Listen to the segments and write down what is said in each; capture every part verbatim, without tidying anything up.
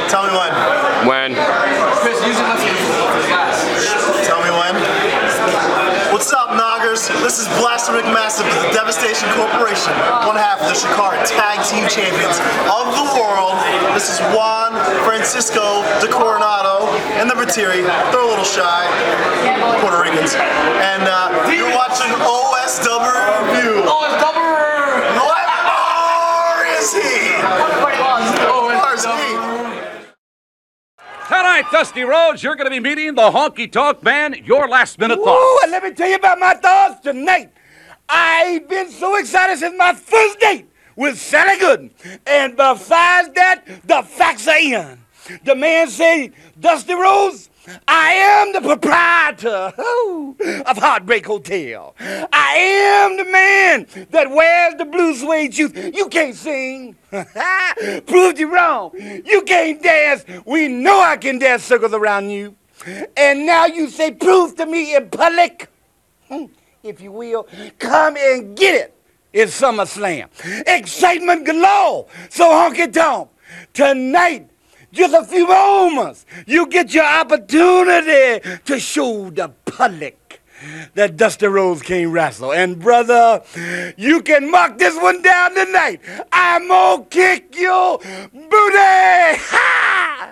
Tell me when. When? Chris, use it for class. Tell me when. What's up, Noggers? This is Blaster McMassive with the Devastation Corporation, one half of the Shakara Tag Team Champions of the world. This is Juan Francisco de Coronado and the Batiri. They're a little shy, Puerto Ricans. And uh, you're watching O S W Review. O S W! What more is he? O S W! Tonight, Dusty Rhodes, you're going to be meeting the Honky Tonk Man. Your last minute thoughts. Ooh, and let me tell you about my thoughts tonight. I've been so excited since my first date with Sally Gooden. And besides that, the facts are in. The man said, Dusty Rhodes, I am the proprietor oh, of Heartbreak Hotel. I am the man that wears the blue suede shoes. You can't sing. Proved you wrong. You can't dance. We know I can dance circles around you. And now you say, prove to me in public, if you will, come and get it. It's SummerSlam. Excitement galore. So honky tonk. Tonight, just a few moments, you get your opportunity to show the public that Dusty Rhodes can't wrestle. And brother, you can mark this one down tonight. I'm gonna kick your booty! Ha!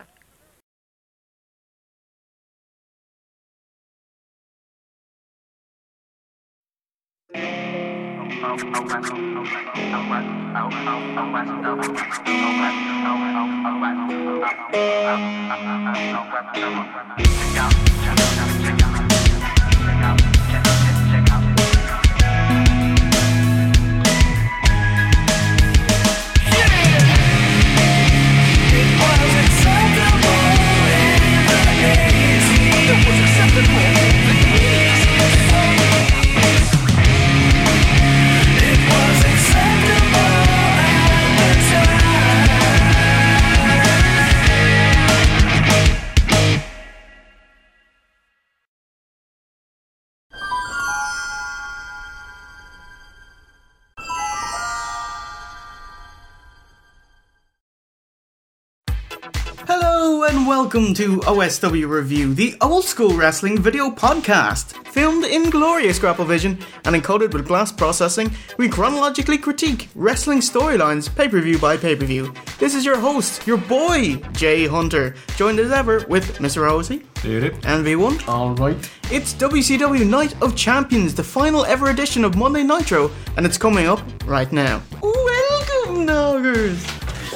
Hello and welcome to O S W Review, the old school wrestling video podcast. Filmed in glorious grapple vision and encoded with glass processing, we chronologically critique wrestling storylines pay-per-view by pay-per-view. This is your host, your boy, Jay Hunter, joined as ever with Mister Rosey and V one. Alright. It's W C W Night of Champions, the final ever edition of Monday Nitro, and it's coming up right now. Welcome, Noggers!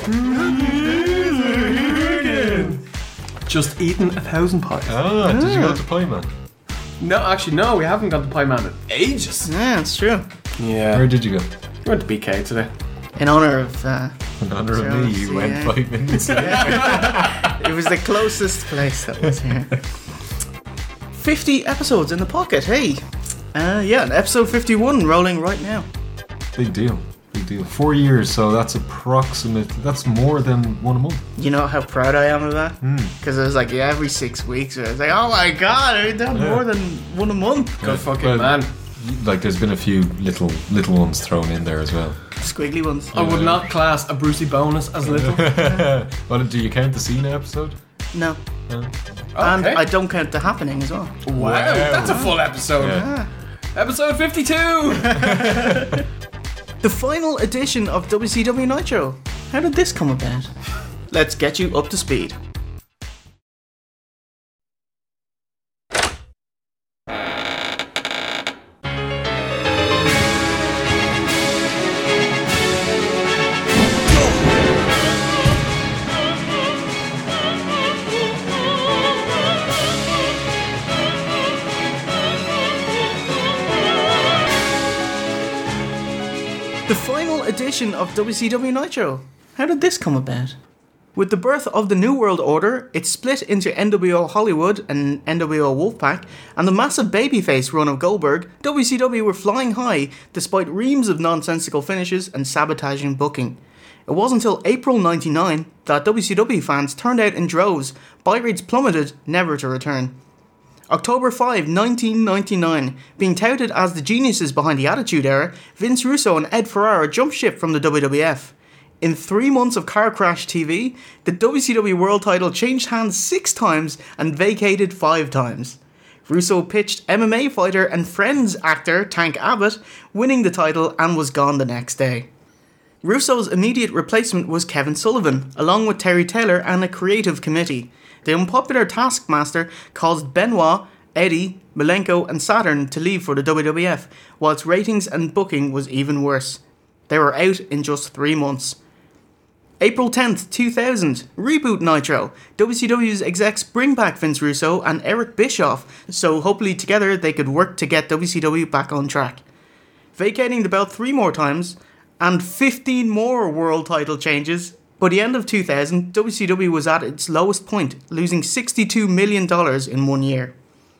Just eaten a thousand pies. Ah, did you go to Pie Man? No, actually, no, we haven't got the Pie Man in ages. Yeah, that's true. Yeah. Where did you go? We went to B K today. In honour of... Uh, In honour of me, you Chelsea, went yeah. five minutes late. It was the closest place that was here. fifty episodes in the pocket, hey! Uh, yeah, episode fifty-one rolling right now. Big deal. Big deal. Four years, so that's approximately, that's more than one a month. You know how proud I am of that? Mm. Because it was like yeah, every six weeks, I was like, oh my god, I've done Yeah. more than one a month. Good fucking Well, man. Like, there's been a few little little ones thrown in there as well. Squiggly ones. I would not class a Brucey bonus as little. Well, do you count the Cena episode? No. No. And Okay. I don't count the happening as well. Wow, that's a full episode. Yeah. Episode fifty-two! The final edition of W C W Nitro. How did this come about? Let's get you up to speed. The final edition of W C W Nitro. How did this come about? With the birth of the New World Order, it split into N W O Hollywood and N W O Wolfpack, and the massive babyface run of Goldberg, W C W were flying high despite reams of nonsensical finishes and sabotaging booking. It wasn't until April ninety-nine that W C W fans turned out in droves, buy rates plummeted, never to return. October fifth, nineteen ninety-nine, being touted as the geniuses behind the Attitude Era, Vince Russo and Ed Ferrara jumped ship from the W W F. In three months of Car Crash T V, the W C W World title changed hands six times and vacated five times. Russo pitched M M A fighter and Friends actor Tank Abbott, winning the title, and was gone the next day. Russo's immediate replacement was Kevin Sullivan, along with Terry Taylor and a creative committee. The unpopular Taskmaster caused Benoit, Eddie, Malenko and Saturn to leave for the W W F, whilst ratings and booking was even worse. They were out in just three months. April tenth, two thousand, Reboot Nitro. W C W's execs bring back Vince Russo and Eric Bischoff, so hopefully together they could work to get W C W back on track. Vacating the belt three more times, and fifteen more world title changes. By the end of two thousand, W C W was at its lowest point, losing sixty-two million dollars in one year.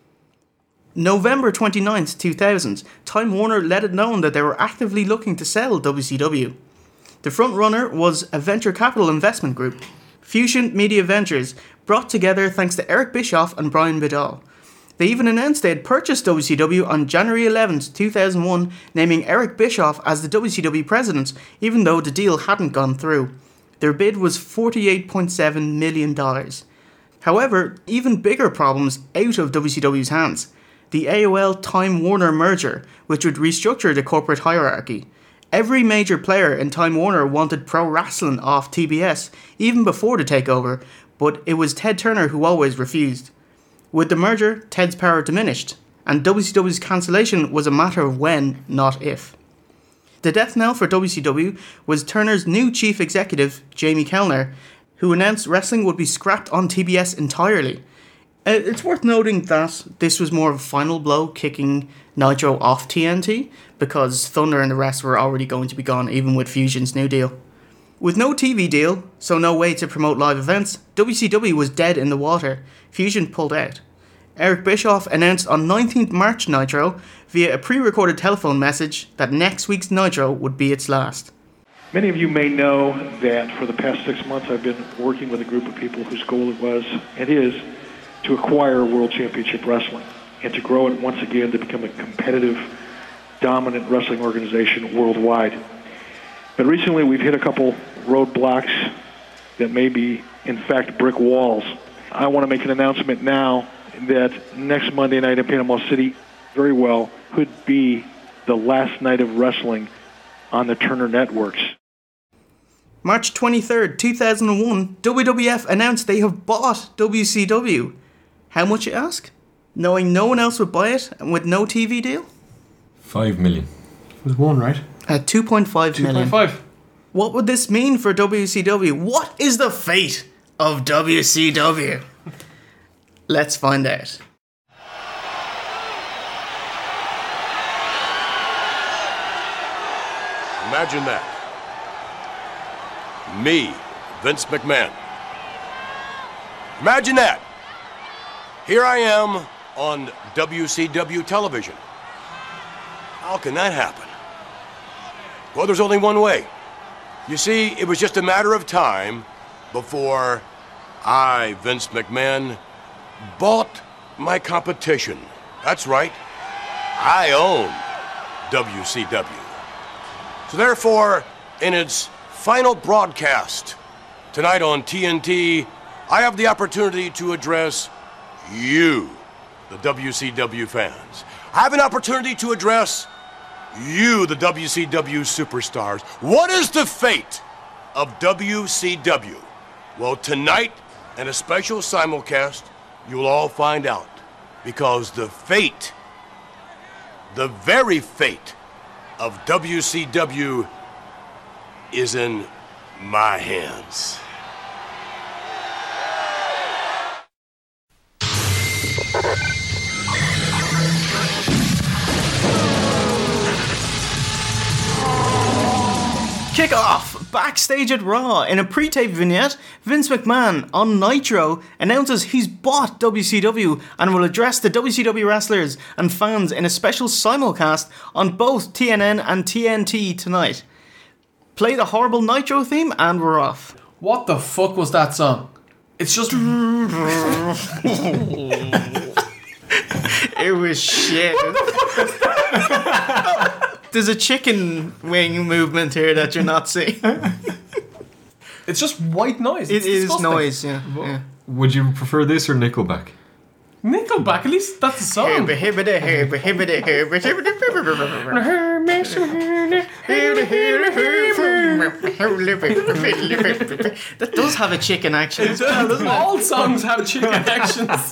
November twenty-ninth, two thousand, Time Warner let it known that they were actively looking to sell W C W. The front runner was a venture capital investment group, Fusion Media Ventures, brought together thanks to Eric Bischoff and Brian Vidal. They even announced they had purchased W C W on January eleventh, two thousand one, naming Eric Bischoff as the W C W president, even though the deal hadn't gone through. Their bid was forty-eight point seven million dollars. However, even bigger problems out of W C W's hands. The A O L Time Warner merger, which would restructure the corporate hierarchy. Every major player in Time Warner wanted pro wrestling off T B S, even before the takeover, but it was Ted Turner who always refused. With the merger, Ted's power diminished, and W C W's cancellation was a matter of when, not if. The death knell for W C W was Turner's new chief executive, Jamie Kellner, who announced wrestling would be scrapped on T B S entirely. Uh, it's worth noting that this was more of a final blow kicking Nitro off T N T, because Thunder and the rest were already going to be gone even with Fusion's new deal. With no T V deal, so no way to promote live events, W C W was dead in the water. Fusion pulled out. Eric Bischoff announced on nineteenth of March Nitro, via a pre-recorded telephone message, that next week's Nitro would be its last. Many of you may know that for the past six months I've been working with a group of people whose goal it was, and is, to acquire World Championship Wrestling and to grow it once again to become a competitive, dominant wrestling organization worldwide. But recently we've hit a couple roadblocks that may be, in fact, brick walls. I want to make an announcement now that next Monday night in Panama City, very well, could be the last night of wrestling on the Turner Networks. March twenty-third, two thousand one, W W F announced they have bought W C W. How much, you ask? Knowing no one else would buy it and with no T V deal? Five million. It was one, right? At two point five million. two point five. What would this mean for W C W? What is the fate of W C W? Let's find out. Imagine that. Me, Vince McMahon. Imagine that. Here I am on W C W television. How can that happen? Well, there's only one way. You see, it was just a matter of time before I, Vince McMahon, bought my competition. That's right. I own W C W. So therefore, in its final broadcast tonight on T N T, I have the opportunity to address you, the W C W fans. I have an opportunity to address you, the W C W superstars. What is the fate of W C W? Well, tonight, in a special simulcast, you'll all find out. Because the fate, the very fate of W C W is in my hands. Kick off! Backstage at Raw, in a pre-tape vignette, Vince McMahon, on Nitro, announces he's bought W C W and will address the W C W wrestlers and fans in a special simulcast on both T N N and T N T tonight. Play the horrible Nitro theme and we're off. What the fuck was that song? It's just... It was shit. There's a chicken wing movement here that you're not seeing. It's just white noise. It It's is disgusting. noise, yeah. yeah. Would you prefer this or Nickelback? Nickelback, at least that's a song. That does have a chicken action as well, doesn't it? All songs have chicken actions.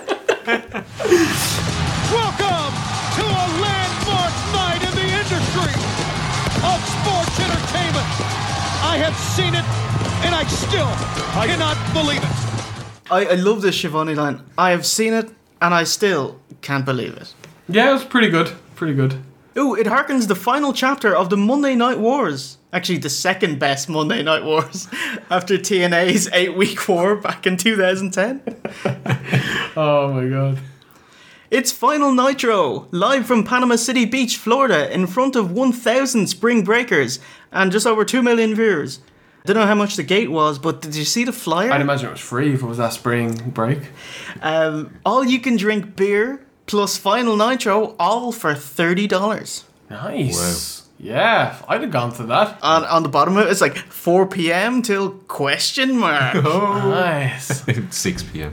Welcome to a landmark night in the industry of sports entertainment. I have seen it, and I still cannot believe it. I, I love this Shivani line. I have seen it, and I still can't believe it. Yeah, it was pretty good. Pretty good. Ooh, it harkens the final chapter of the Monday Night Wars. Actually, the second best Monday Night Wars after T N A's eight-week war back in two thousand ten. Oh my god. It's Final Nitro, live from Panama City Beach, Florida, in front of one thousand spring breakers and just over two million viewers. I don't know how much the gate was, but did you see the flyer? I'd imagine it was free if it was that spring break. Um, all you can drink beer plus Final Nitro, all for thirty dollars. Nice. Wow. Yeah, I'd have gone to that. On, on the bottom of it, it's like four p.m. till question mark. Oh, nice. six p.m.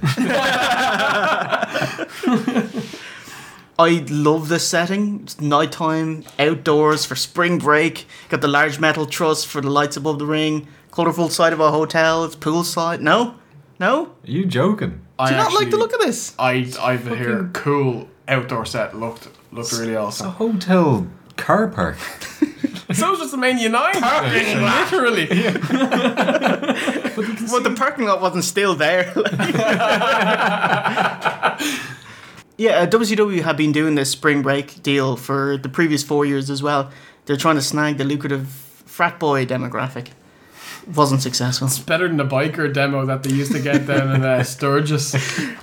I love this setting. It's nighttime, outdoors for spring break. Got the large metal truss for the lights above the ring. Colourful side of a hotel. It's poolside. No? No? Are you joking? Do you not like the look of this? I I've here cool outdoor set looked looked really It's a awesome. hotel car park. So was just the main United. Literally. Well, the parking lot wasn't still there. Yeah, uh, W C W had been doing this spring break deal for the previous four years as well. They're trying to snag the lucrative frat boy demographic. Wasn't successful. It's better than the biker demo that they used to get down in uh, Sturgis.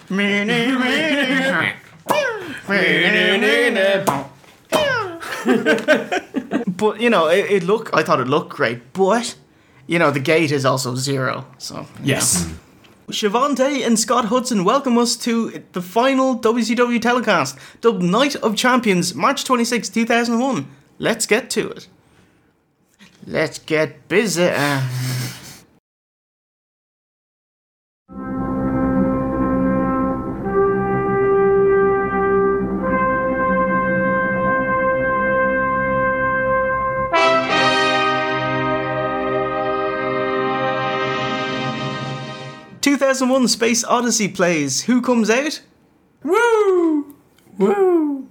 But, you know, it, it look. I thought it looked great, but, you know, the gate is also zero. So Yes. Yeah. Shavante and Scott Hudson welcome us to the final W C W telecast, dubbed Night of Champions, March twenty-sixth, two thousand one. Let's get to it. Let's get busy. Uh, two thousand one Space Odyssey plays. Who comes out? Woo! Woo!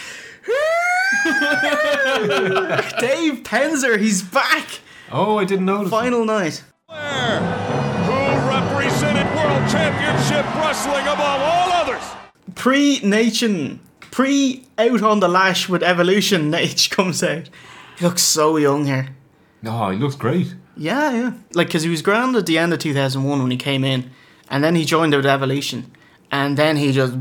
Dave Penzer, he's back! Oh, I didn't notice. Final night. Who represented World Championship Wrestling above all others? Pre-Nation, pre-out on the lash with Evolution, Nate comes out. He looks so young here. No, he looks great. Yeah, yeah. Like, because he was grand at the end of two thousand one when he came in, and then he joined with Evolution, and then he just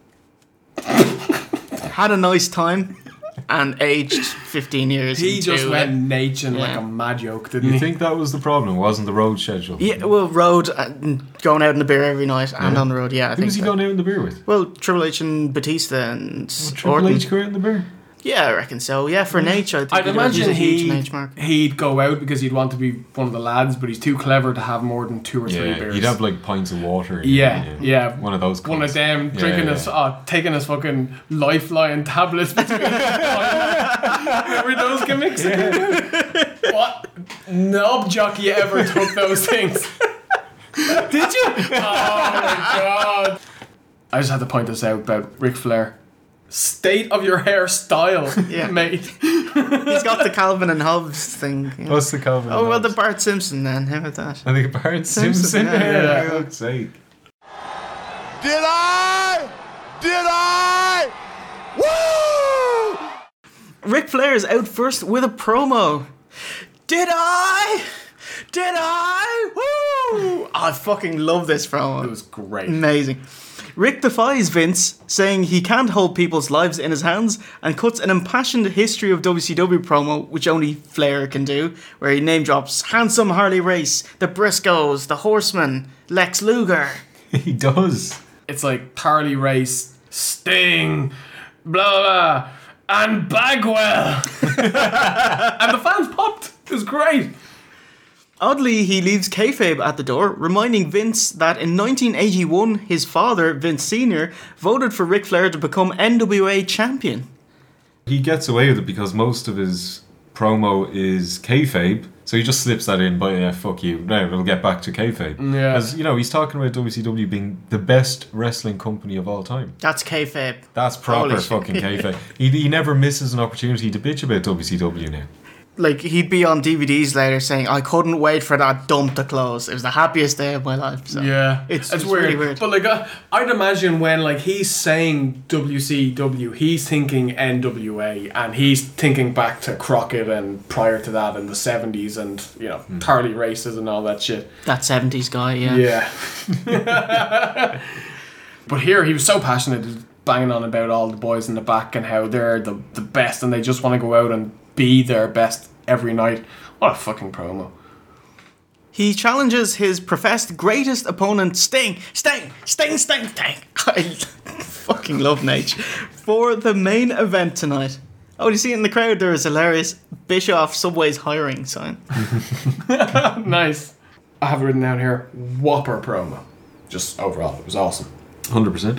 had a nice time and aged fifteen years. He into just it. went Nation like Yeah. a mad yoke, didn't You he? think that was the problem? Wasn't the road schedule? Yeah, well, road, uh, going out in the beer every night and Yeah. on the road, yeah, I Who think was he so. going out in the beer with? Well, Triple H and Batista and Triple Orton. H go out in the beer? Yeah, I reckon so. Yeah, for Nate, I think I'd he'd- imagine he's a huge he, Nate mark. he'd go out because he'd want to be one of the lads, but he's too clever to have more than two or three Yeah, beers. he'd have like pints of water. in Yeah, it, yeah. One of those. One of cunts. them Yeah, drinking yeah. his, uh, taking his fucking lifeline tablets between his Remember those gimmicks? What knob jockey ever took those things? Did you? Oh my god. I just had to point this out about Ric Flair. State of your hairstyle, Yeah. mate. He's got the Calvin and Hobbes thing. you know. What's the Calvin? Oh, well, the Hobbes? Bart Simpson then. How about that? I think Bart Simpson. Simpson, yeah, Yeah, yeah. for fuck's sake. Did I? Did I? Woo! Ric Flair's out first with a promo. Did I? Did I? Woo! I fucking love this promo. It was great. Amazing. Rick defies Vince, saying he can't hold people's lives in his hands, and cuts an impassioned history of W C W promo, which only Flair can do, where he name drops Handsome Harley Race, the Briscoes, the Horsemen, Lex Luger. He does. It's like Harley Race, Sting, blah blah, and Bagwell. And the fans popped. It was great. Oddly, he leaves kayfabe at the door, reminding Vince that in nineteen eighty-one, his father, Vince Senior, voted for Ric Flair to become N W A champion. He gets away with it because most of his promo is kayfabe, so he just slips that in, but yeah, fuck you. Now we'll get back to kayfabe. Yeah. As you know, he's talking about W C W being the best wrestling company of all time. That's kayfabe. That's proper Holy shit. fucking kayfabe. he, he never misses an opportunity to bitch about W C W now. Like, he'd be on D V Ds later saying, I couldn't wait for that dump to close. It was the happiest day of my life. So Yeah, it's, it's, it's weird. really weird. But like, uh, I'd imagine when like he's saying W C W, he's thinking N W A, and he's thinking back to Crockett and prior to that in the seventies, and you know, Mm. Harley races and all that shit. That seventies guy, yeah. Yeah. But here he was so passionate, banging on about all the boys in the back and how they're the the best, and they just want to go out and be their best every night. What a fucking promo. He challenges his professed greatest opponent, Sting, Sting, Sting, Sting, Sting. I fucking love Nate. For the main event tonight. Oh, you see in the crowd there is hilarious Bischoff Subway's hiring sign. Nice. I have it written down here. Whopper promo. Just overall, it was awesome. one hundred percent.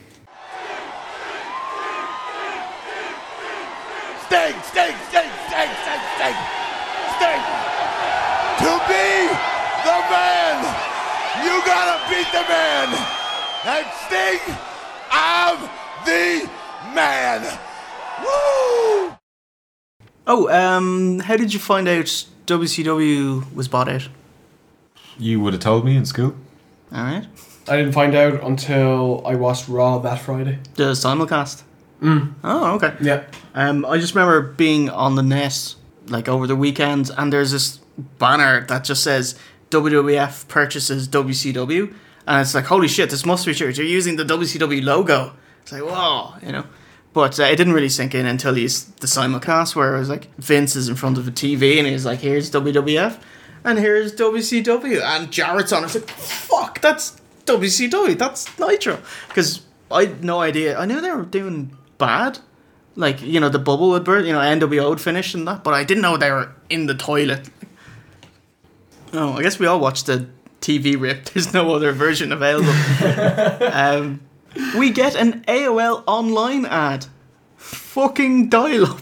Sting, Sting, Sting, Sting, Sting, Sting, Sting. To be the man, you gotta beat the man. And Sting, I'm the man. Woo! Oh, um, how did you find out W C W was bought out? You would have told me in school. Alright. I didn't find out until I watched Raw that Friday. The simulcast. Mm. Oh, okay. Yeah. Um, I just remember being on the net like over the weekend, and there's this banner that just says W W F purchases W C W, and it's like, holy shit, this must be true. You're using the W C W logo. It's like, whoa, you know. But uh, it didn't really sink in until he's the simulcast, where it was like Vince is in front of a T V and he's like, here's W W F and here's W C W, and Jarrett's on. It's like, fuck, that's W C W, that's Nitro. Because I had no idea. I knew they were doing bad. Like, you know, the bubble would burst, you know, N W O would finish and that, but I didn't know they were in the toilet. Oh, I guess we all watched the T V rip. There's no other version available. um, we get an A O L online ad. Fucking dial-up.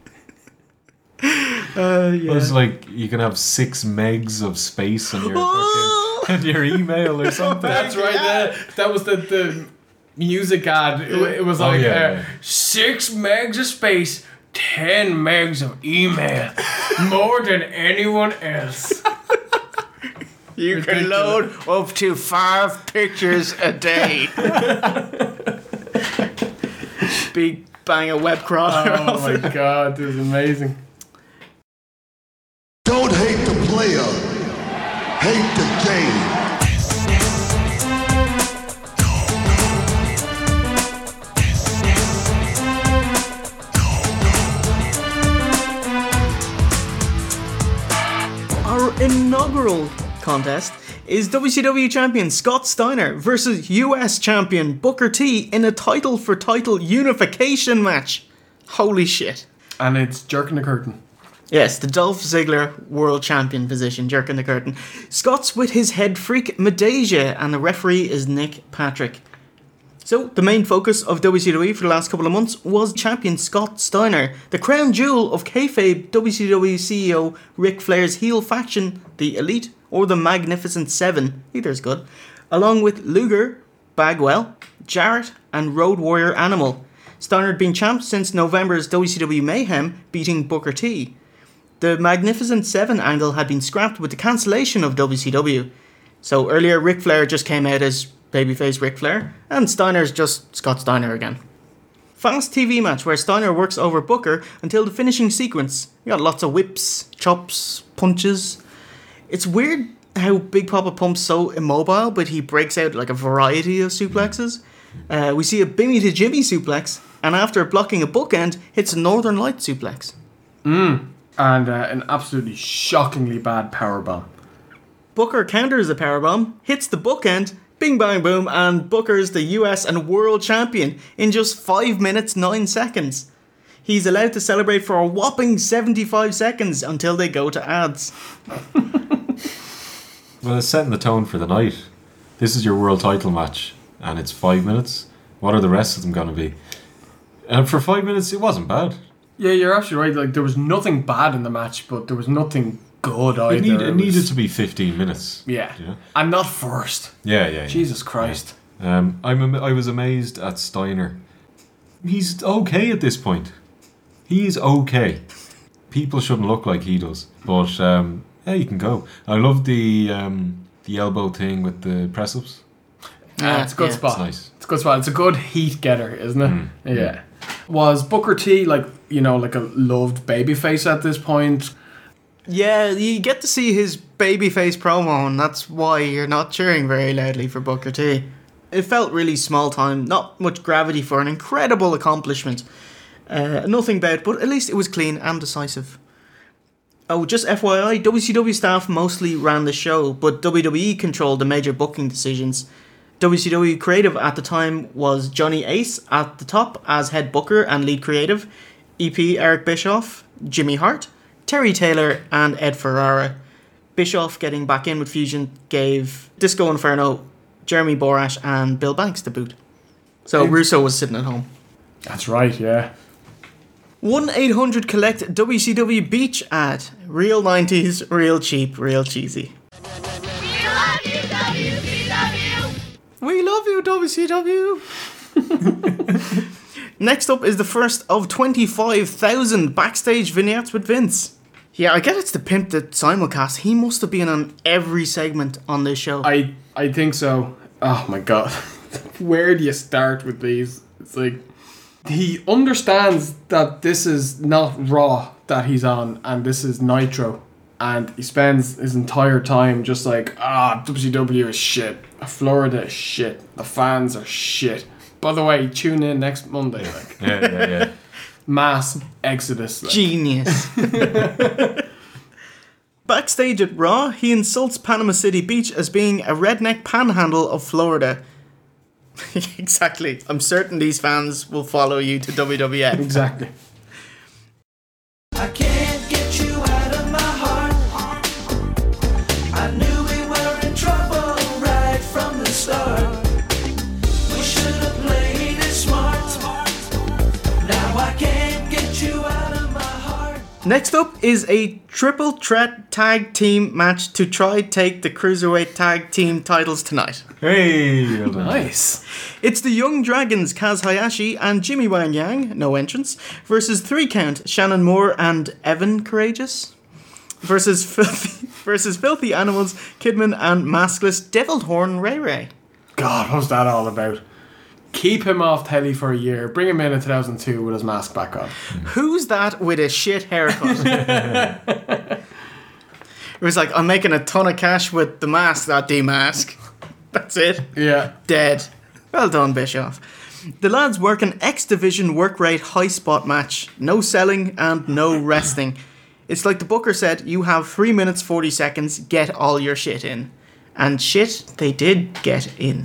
uh, yeah. It was like you can have six megs of space on your fucking, on your email or something. That's right. That, that was the, the music ad. It, it was Oh, like yeah, uh, yeah. six megs of space, ten megs of email, more than anyone else. You can load up to five pictures a day. Big bang of web crawler. Oh my god, this is amazing. Don't hate the player, hate the game. Our inaugural contest is W C W champion Scott Steiner versus U S champion Booker T in a title for title unification match. Holy shit. And it's jerking the curtain. Yes, the Dolph Ziggler world champion position, jerking the curtain. Scott's with his head freak Medeja, and the referee is Nick Patrick. So, the main focus of W C W for the last couple of months was champion Scott Steiner, the crown jewel of kayfabe W C W C E O Ric Flair's heel faction, the Elite, or the Magnificent Seven, either is good, along with Luger, Bagwell, Jarrett, and Road Warrior Animal. Steiner had been champ since November's W C W Mayhem, beating Booker T. The Magnificent Seven angle had been scrapped with the cancellation of W C W. So earlier, Ric Flair just came out as babyface Ric Flair, and Steiner's just Scott Steiner again. Fast T V match where Steiner works over Booker until the finishing sequence. You got lots of whips, chops, punches. It's weird how Big Papa Pump's so immobile, but he breaks out like a variety of suplexes. Uh, we see a Bimmy to Jimmy suplex, and after blocking a bookend, hits a Northern Light suplex. Mm. And uh, an absolutely shockingly bad powerbomb. Booker counters the powerbomb, hits the bookend, bing bang boom, and Booker's the U S and world champion in just five minutes nine seconds. He's allowed to celebrate for a whopping seventy-five seconds until they go to ads. Well, it's setting the tone for the night. This is your world title match, and it's five minutes. What are the rest of them going to be? And for five minutes, it wasn't bad. Yeah, you're absolutely right. Like, there was nothing bad in the match, but there was nothing good either. It, need, it, it needed was, to be fifteen minutes. Yeah. You know? And not first. Yeah, yeah, yeah. Jesus Christ. Yeah. Um, I'm am- I was amazed at Steiner. He's okay at this point. He's okay. People shouldn't look like he does. But, um, yeah, you can go. I love the um, the elbow thing with the press-ups. Yeah, it's a good yeah. spot. It's nice. It's a good spot. It's a good heat getter, isn't it? Mm. Yeah. Was Booker T, like, you know, like a loved babyface at this point? Yeah, you get to see his babyface promo, and that's why you're not cheering very loudly for Booker T. It felt really small time, not much gravity for an incredible accomplishment. Uh, nothing bad, but at least it was clean and decisive. Oh, just F Y I, W C W staff mostly ran the show, but W W E controlled the major booking decisions. W C W creative at the time was Johnny Ace at the top as head booker and lead creative, E P Eric Bischoff, Jimmy Hart, Terry Taylor and Ed Ferrara. Bischoff getting back in with Fusion gave Disco Inferno, Jeremy Borash and Bill Banks the boot. So Russo was sitting at home. That's right, yeah. one eight hundred collect W C W Beach ad. Real nineties, real cheap, real cheesy. We love you, W C W. Next up is the first of twenty-five thousand backstage vignettes with Vince. Yeah, I get it's the pimp that simulcast. He must have been on every segment on this show. I, I think so. Oh my god. Where do you start with these? It's like, he understands that this is not Raw that he's on, and this is Nitro. And he spends his entire time just like, ah, W C W is shit. Florida is shit. The fans are shit. By the way, tune in next Monday. Like, Yeah, yeah, yeah. mass exodus. Like. Genius. Backstage at Raw, he insults Panama City Beach as being a redneck panhandle of Florida. Exactly. I'm certain these fans will follow you to W W F. Exactly. I can't get you out of my heart. I knew we were in trouble right from the start. We should have played it smart. Now I can't get you out of my heart. Next up is a triple threat tag team match to try take the Cruiserweight tag team titles tonight. Hey, well done. Nice. It's the Young Dragons, Kaz Hayashi and Jimmy Wang Yang, no entrance, versus Three Count, Shannon Moore and Evan Courageous, versus Filthy, versus Filthy Animals, Kidman and maskless Deviled Horn Ray Ray. God, what's that all about? Keep him off telly for a year. Bring him in in two thousand two with his mask back on. Who's that with a shit haircut? It was like, I'm making a ton of cash with the mask, that demask. That's it. Yeah. Dead. Well done, Bischoff. The lads work an X Division work rate high spot match. No selling and no resting. It's like the booker said, you have three minutes forty seconds, get all your shit in. And shit, they did get in.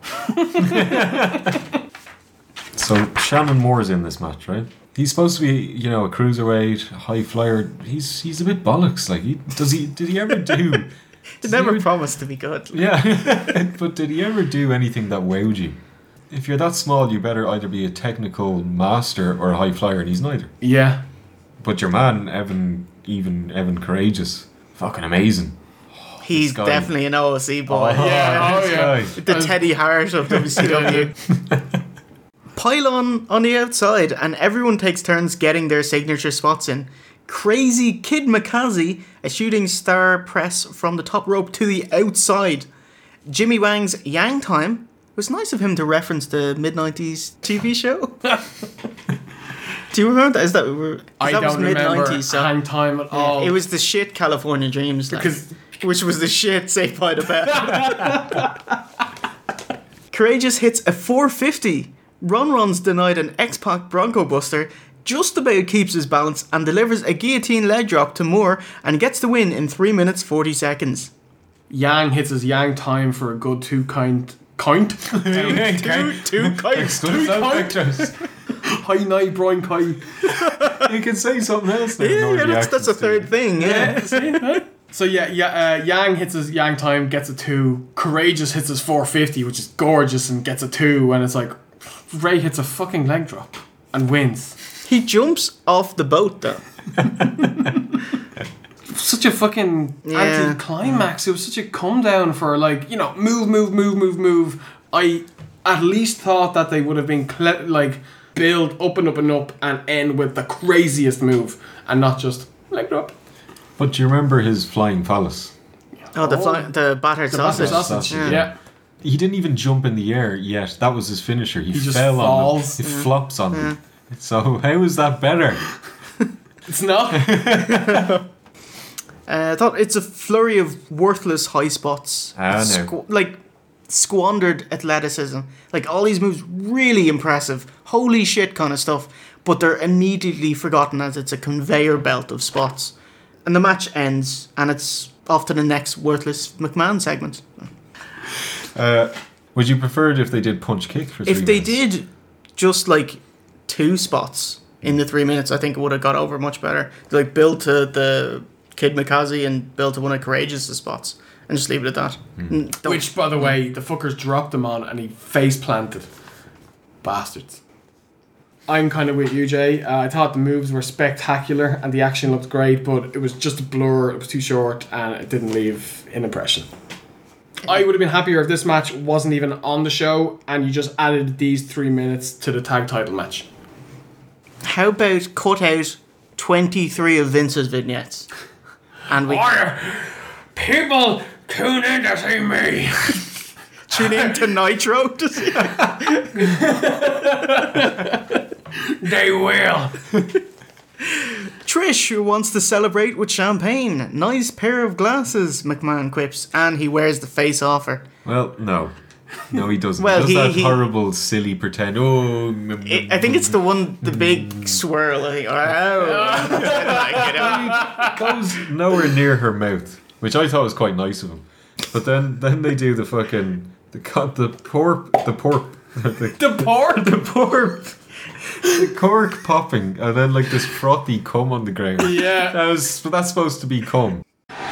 So Shannon Moore's in this match, right? He's supposed to be, you know, a cruiserweight, high flyer. He's he's a bit bollocks. Like, he does he did he ever do? It never promised to be good. Yeah, but did he ever do anything that wowed you? If you're that small, you better either be a technical master or a high flyer, and he's neither. Yeah. But your man, Evan, even Evan Courageous, fucking amazing. He's guy. definitely an O S C boy. Oh, Yeah, this oh, guy. yeah. The Teddy Hart of W C W. Pylon on the outside, and everyone takes turns getting their signature spots in. Crazy Kid Makazi, a shooting star press from the top rope to the outside. Jimmy Wang's Yang Time. It was nice of him to reference the mid nineties T V show. Do you remember that? Is that, is I that don't was remember mid-nineties, so hang time at all. it was the shit California Dreams, like, Because- which was the shit Saved by the Bell. Courageous hits a four fifty. Ron Ron's denied an X-Pac Bronco Buster, just about keeps his balance and delivers a guillotine leg drop to Moore and gets the win in three minutes forty seconds. Yang hits his Yang time for a good two kind... Kind? Two, two, kind. Exclusive pictures. Hi night, Brian Kai. You can say something else. There, Yeah, no yeah, that's, that's a reactions to third thing. Yeah. So yeah, yeah. Uh, Yang hits his Yang time, gets a two. Courageous hits his four fifty, which is gorgeous, and gets a two. And it's like Ray hits a fucking leg drop and wins. He jumps off the boat though. Such a fucking Yeah. anti-climax. It was such a come down for like, you know, move, move, move, move, move. I at least thought that they would have been cle- like build up and up and up and end with the craziest move and not just leg drop. But do you remember his flying phallus? Oh, the Oh. fly, the battered The sausage. battered sausage, Yeah. yeah. He didn't even jump in the air yet. That was his finisher. He, He just fell falls. on them. It flops on them. So how is that better? It's not. Uh, I thought it's a flurry of worthless high spots. Ah, no. Squ- like squandered athleticism. Like all these moves really impressive. Holy shit kind of stuff. But they're immediately forgotten as it's a conveyor belt of spots. And the match ends and it's off to the next worthless McMahon segment. Uh, would you prefer it if they did punch kick for three If they minutes? did just like two spots in the three minutes, I think it would have got over much better. Like build to the Kid Mikaze and build to one of Courageous' spots and just leave it at that. Mm, don't- Which, by the way, the fuckers dropped him on and he face planted. Bastards. I'm kind of with you, Jay. Uh, I thought the moves were spectacular and the action looked great, but it was just a blur. It was too short and it didn't leave an impression. I would have been happier if this match wasn't even on the show and you just added these three minutes to the tag title match. How about cut out twenty-three of Vince's vignettes? And we People tune in to see me. tune in to Nitro to see. They will. Trish, who wants to celebrate with champagne. Nice pair of glasses, McMahon quips, and he wears the face off her. Well, no. No, he doesn't. Well, he does he- that he- horrible, silly pretend. Oh, I I think it's the one, the big swirl. I think. Oh. He goes nowhere near her mouth, which I thought was quite nice of him. But then, then they do the fucking the co- the porp the porp the, The pork? the porp the cork popping, and then like this frothy cum on the ground. Yeah. That was that's supposed to be cum.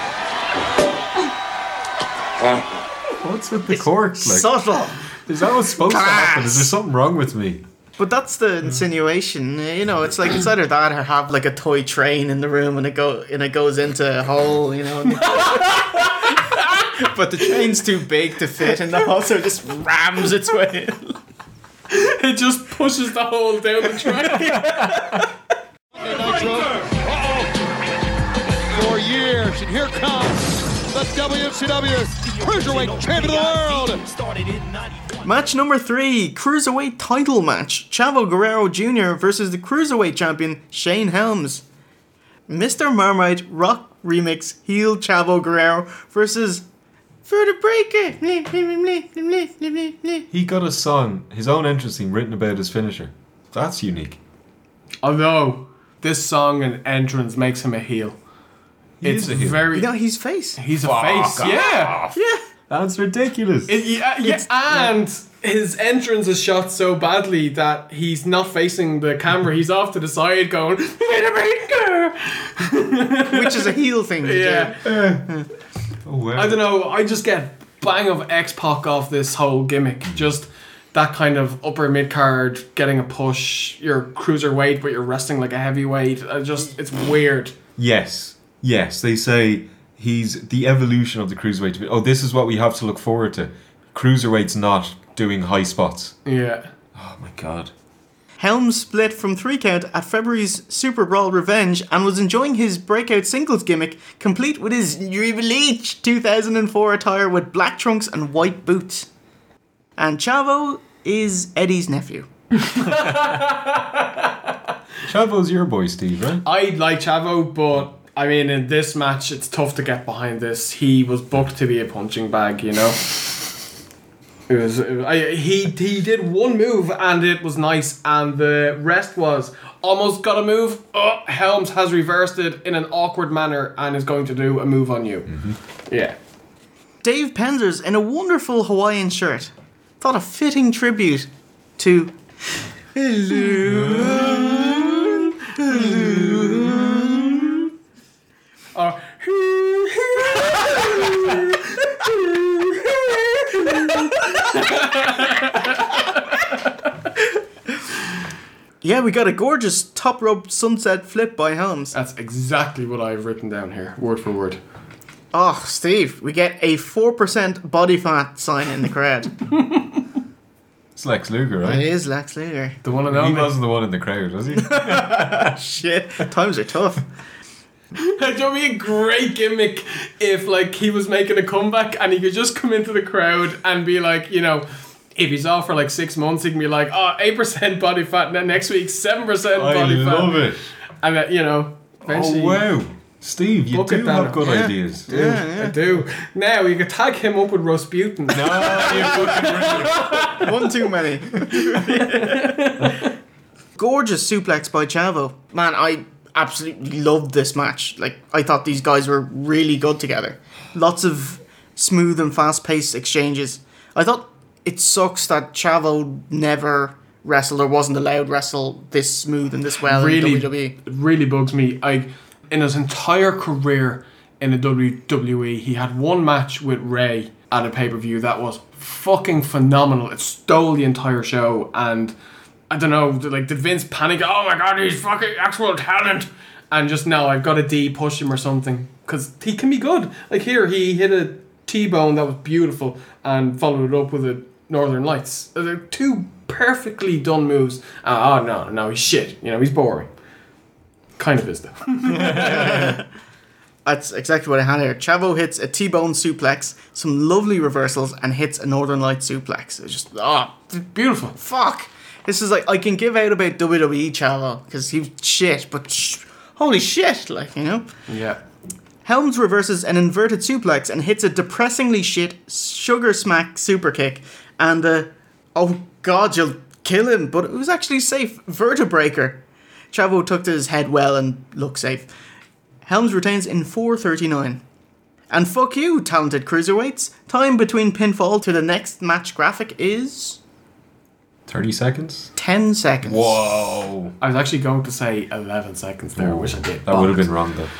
What's with the cork? Like, Subtle. is that what's supposed to happen? Is there something wrong with me? But that's the insinuation, you know. It's like it's either that or have like a toy train in the room and it go and it goes into a hole, you know. But the train's too big to fit in the hole, so it just rams its way in. It just pushes the hole down the track. Nitro. Uh-oh. For years, and here comes the W C W Cruiserweight Champion of the World. Match number three, Cruiserweight title match. Chavo Guerrero Junior versus the Cruiserweight champion, Shane Helms. Mister Marmite Rock Remix heel Chavo Guerrero versus For the Breaker. He got a song, his own entrance theme, written about his finisher. That's unique. Although this song and entrance makes him a heel. He It's is a heel. very. You know, he's face. He's a Fuck face. Yeah. Yeah. That's ridiculous. It- yeah, yeah, and his entrance is shot so badly that he's not facing the camera. He's off to the side going, Which is a heel thing. to do. yeah. oh, wow. I don't know. I just get bang of X-Pac off this whole gimmick. Just that kind of upper mid card, getting a push. You're cruiserweight, but you're wrestling like a heavyweight. I just, it's weird. Yes, yes. They say he's the evolution of the cruiserweight. Oh, this is what we have to look forward to. Cruiserweight's not doing high spots. Yeah. Oh my god. Helms split from three count at February's Super Brawl Revenge and was enjoying his breakout singles gimmick, complete with his Triple H two thousand four attire with black trunks and white boots. And Chavo is Eddie's nephew. Chavo's your boy, Steve, right? I like Chavo, but I mean, in this match, it's tough to get behind this. He was booked to be a punching bag, you know? It was, it was I, he he did one move and it was nice, and the rest was almost got a move. Oh, Helms has reversed it in an awkward manner and is going to do a move on you. Mm-hmm. Yeah. Dave Penzers in a wonderful Hawaiian shirt. Thought a fitting tribute to Hello. Hello. Or, Yeah, we got a gorgeous top rope sunset flip by Helms. that's exactly what I've written down here, word for word. Oh, Steve, we get a four percent body fat sign in the crowd. It's Lex Luger, It right? is Lex Luger. The one and He only. wasn't the one in the crowd, was he? Shit, times are tough. It would be a great gimmick if, like, he was making a comeback and he could just come into the crowd and be like, you know, if he's off for like six months, he can be like, oh, eight percent body fat, and then next week, seven percent I body fat. love it. And, uh, you know, eventually. Oh, wow. Steve, you Look do at that. have good Yeah. ideas. I do, I do. Now, you could tag him up with Rasputin. No, you fucking One too many. Gorgeous suplex by Chavo. Man, I absolutely loved this match. Like, I thought these guys were really good together. Lots of smooth and fast-paced exchanges. I thought it sucks that Chavo never wrestled or wasn't allowed to wrestle this smooth and this well really, in W W E. It really bugs me. I, in his entire career in the W W E, he had one match with Ray at a pay-per-view that was fucking phenomenal. It stole the entire show, and I don't know, like, did Vince panic? Oh my god, he's fucking actual talent, and just no, I've got to D push him or something, because he can be good. Like here, he hit a T-bone that was beautiful and followed it up with a Northern Lights. They're two perfectly done moves. Uh, oh no, no, he's shit. You know, he's boring. Kind of is though. That's exactly what I had here. Chavo hits a T-bone suplex, some lovely reversals, and hits a Northern Light suplex. It's just, oh, beautiful. Fuck. This is like, I can give out about W W E Chavo, because he's shit, but sh- holy shit, like, you know? Yeah. Helms reverses an inverted suplex and hits a depressingly shit sugar smack super kick, and uh, oh god, you'll kill him, but it was actually safe. Vertebreaker. Chavo took to his head well and looked safe. Helms retains in four thirty-nine. And fuck you, talented cruiserweights. Time between pinfall to the next match graphic is thirty seconds? ten seconds. Whoa. I was actually going to say eleven seconds there. I wish I did. That would have been wrong though.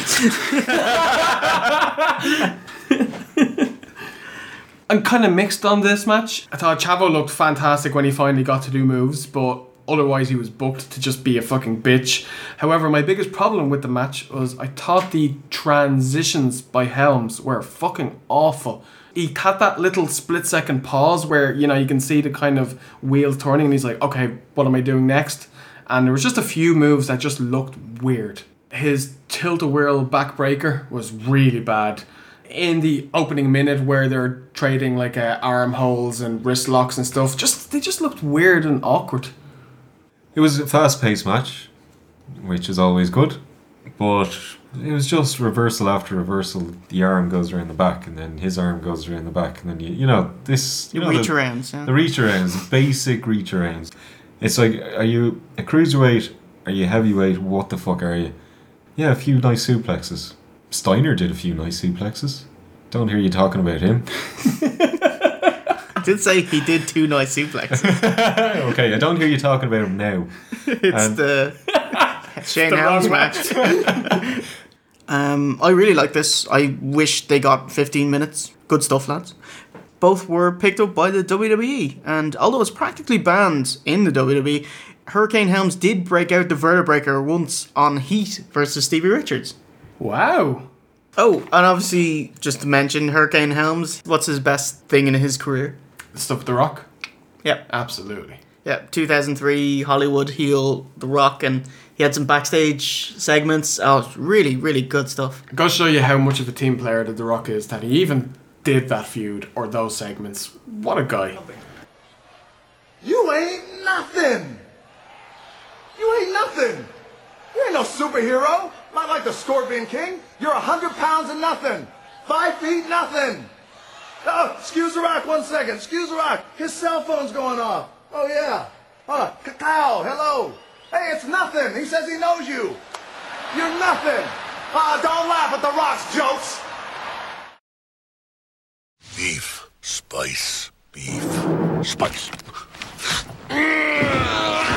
I'm kind of mixed on this match. I thought Chavo looked fantastic when he finally got to do moves, but otherwise he was booked to just be a fucking bitch. However, my biggest problem with the match was I thought the transitions by Helms were fucking awful. He had that little split second pause where, you know, you can see the kind of wheels turning and he's like, okay, what am I doing next? And there was just a few moves that just looked weird. His tilt-a-whirl backbreaker was really bad. In the opening minute where they're trading like uh, armholes and wrist locks and stuff, just they just looked weird and awkward. It was a fast-paced match, which is always good, but it was just reversal after reversal. The arm goes around the back, and then his arm goes around the back, and then you, you know this. You The know, reach the, arounds, yeah. The reach arounds, basic reach arounds. It's like, are you a cruiserweight? Are you heavyweight? What the fuck are you? Yeah, a few nice suplexes. Steiner did a few nice suplexes. Don't hear you talking about him. I did say he did two nice suplexes. Okay, I don't hear you talking about him now. It's And- the Shane the Helms wrong match. um, I really like this. I wish they got fifteen minutes. Good stuff, lads. Both were picked up by the W W E, and although it's practically banned in the W W E, Hurricane Helms did break out the Vertebreaker once on Heat versus Stevie Richards. Wow. Oh, and obviously, just to mention, Hurricane Helms, what's his best thing in his career? The stuff with The Rock? Yep. Absolutely. Yeah, two thousand three Hollywood heel The Rock, and he had some backstage segments. Oh, it's really, really good stuff. It goes to show you how much of a team player that The Rock is, that he even did that feud or those segments. What a guy. You ain't nothing. You ain't nothing. You ain't no superhero. Not like the Scorpion King. You're a hundred pounds of nothing. Five feet nothing. Oh, excuse the Rock one second. Excuse the Rock. His cell phone's going off. Oh, yeah. Hold on. Cacao, hello. Hey, it's nothing. He says he knows you. You're nothing. Ah, don't laugh at the Rock's jokes. Beef, spice, beef, spice.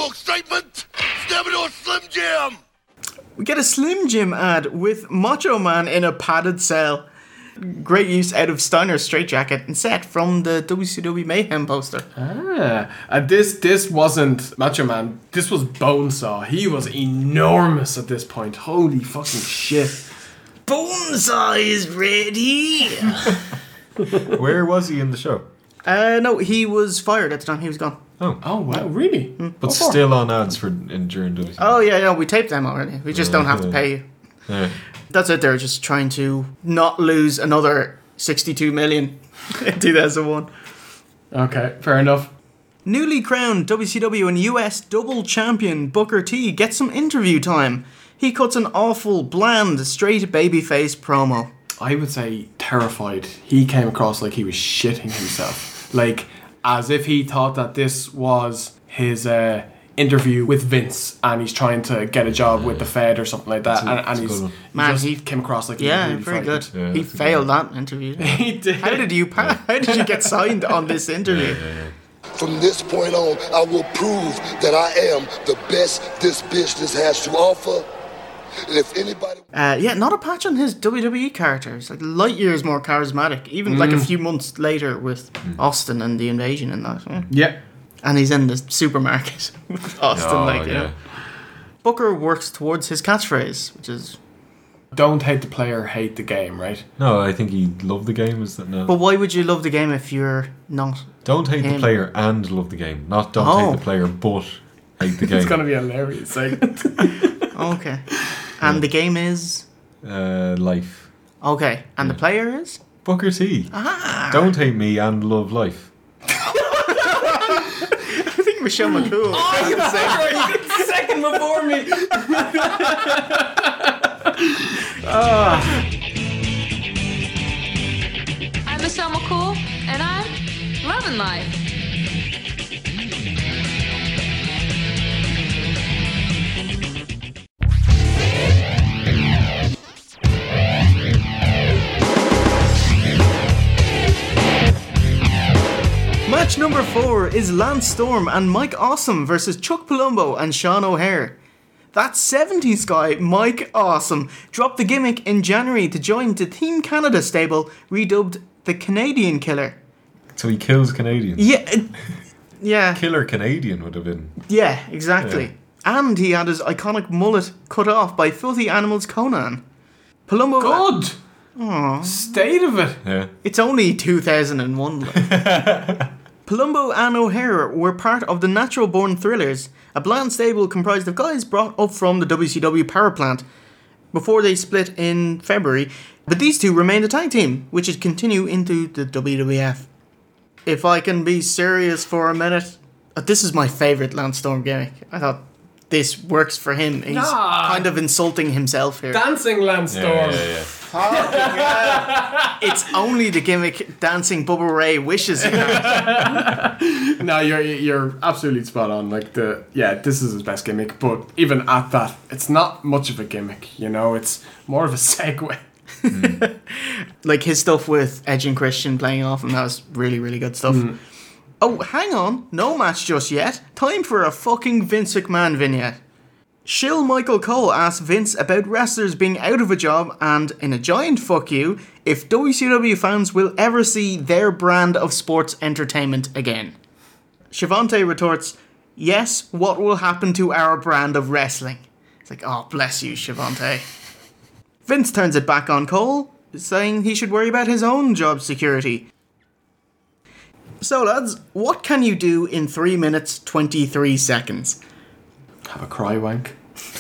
wrong statement. Step into a Slim Jim. We get a Slim Jim ad with Macho Man in a padded cell. Great use out of Steiner's straitjacket and set from the W C W Mayhem poster. Ah, and this this wasn't Macho Man. This was Bonesaw. He was enormous at this point. Holy fucking shit! Bonesaw is ready. Where was he in the show? Uh, no, he was fired at the time. He was gone. Oh, oh wow, really? Mm. But still on ads for in during W C W. Oh yeah, yeah, we taped them already. We just Yeah, don't have to yeah. pay you. Yeah. That's it. They're just trying to not lose another sixty-two million in two thousand one. Okay, fair enough. Newly crowned W C W and U S double champion Booker T gets some interview time. He cuts an awful, bland, straight babyface promo. I would say terrified. He came across like he was shitting himself. Like, as if he thought that this was his uh, interview with Vince and he's trying to get a job with the Fed or something like that. That's a- and and that's a he's, good one. he Man, just he- came across like he Yeah, was really very frightened. good. Yeah, he that's a good failed that interview. He did. How did you? Pa- how did you get signed on this interview? From this point on, I will prove that I am the best this business has to offer. And if anybody... Uh, yeah, not a patch on his W W E characters. Like light years more charismatic. Even like a Mm. few months later with Austin and the invasion and that. Yeah. Yeah. And he's in the supermarket with Austin. Oh, like, you yeah. know. Booker works towards his catchphrase, which is. Don't hate the player, hate the game, right? No, I think he loved the game. Is that no? But why would you love the game if you're not? Don't hate him? the player and love the game. Not don't Oh. hate the player but hate the game. It's gonna be hilarious. Like, Okay. And the game is. uh, life. Okay. And the player is? Booker T. Ah. Don't hate me and love life. I think Michelle McCool. oh, you got the second before me. I'm Michelle McCool, and I'm loving life. Match number four is Lance Storm and Mike Awesome versus Chuck Palumbo and Sean O'Hare. That seventies guy, Mike Awesome, dropped the gimmick in January to join the Team Canada stable, redubbed the Canadian Killer. So he kills Canadians. Yeah, it- yeah, Killer Canadian would have been. yeah, exactly. Yeah. And he had his iconic mullet cut off by Filthy Animals Conan. Palumbo. Good. Aw. State of it. Yeah. It's only two thousand one. like. Palumbo and O'Hare were part of the Natural Born Thrillers, a bland stable comprised of guys brought up from the W C W power plant before they split in February. But these two remained a tag team, which would continue into the W W F. If I can be serious for a minute, uh, this is my favourite Lance Storm gimmick. I thought this works for him. He's Ah. kind of insulting himself here. Dancing Lance Storm. Yeah, yeah, It's only the gimmick dancing Bubba Ray wishes he had. No, you're you're absolutely spot on. Like the yeah, this is his best gimmick. But even at that, it's not much of a gimmick. You know, it's more of a segue. Like his stuff with Edge and Christian playing off him, that was really, really good stuff. Oh, hang on. No match just yet. Time for a fucking Vince McMahon vignette. Shill Michael Cole asks Vince about wrestlers being out of a job and, in a giant fuck you, if W C W fans will ever see their brand of sports entertainment again. Shavante retorts, yes, what will happen to our brand of wrestling? It's like, oh, bless you, Shavante. Vince turns it back on Cole, saying he should worry about his own job security. So, lads, what can you do in three minutes, twenty-three seconds? Have a cry wank.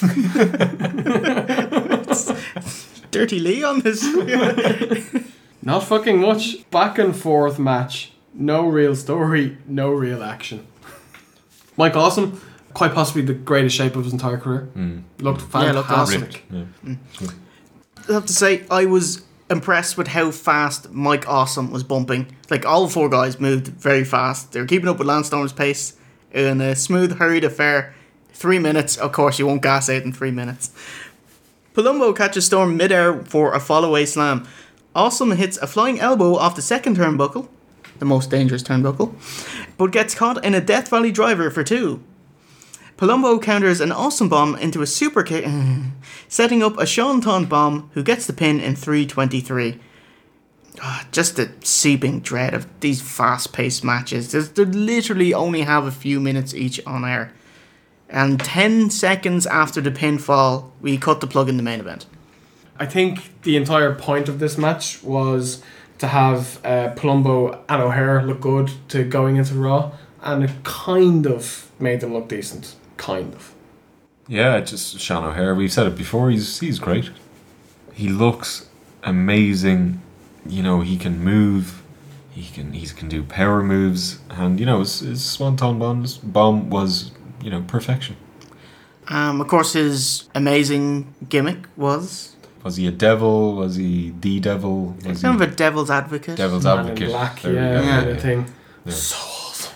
Dirty Lee on this. Not fucking much. Back and forth match. No real story. No real action. Mike Awesome, quite possibly the greatest shape of his entire career. Looked Yeah, looked awesome. fantastic. I have to say, I was impressed with how fast Mike Awesome was bumping. Like, all four guys moved very fast. They were keeping up with Lance Storm's pace in a smooth, hurried affair. Three minutes, of course, you won't gas out in three minutes. Palumbo catches Storm midair for a follow-away slam. Awesome hits a flying elbow off the second turnbuckle, the most dangerous turnbuckle, but gets caught in a Death Valley driver for two. Palumbo counters an Austin bomb into a super kick, setting up a Sean Taunt bomb who gets the pin in three twenty-three. Oh, just the seeping dread of these fast-paced matches. There's, they literally only have a few minutes each on air. And ten seconds after the pinfall, we cut the plug in the main event. I think the entire point of this match was to have uh, Palumbo and O'Hare look good to going into Raw, and it kind of made them look decent. Kind of. Yeah, just Sean O'Hare. We've said it before. He's he's great. He looks amazing. You know, he can move. He can he can do power moves, and you know his, his Swanton bombs bomb was you know perfection. Um, of course, his amazing gimmick was. Was he a devil? Was he the devil? Was kind he of a devil's advocate. Devil's Man advocate. in black, There we yeah, go. yeah, Yeah. thing. Yeah. So awesome.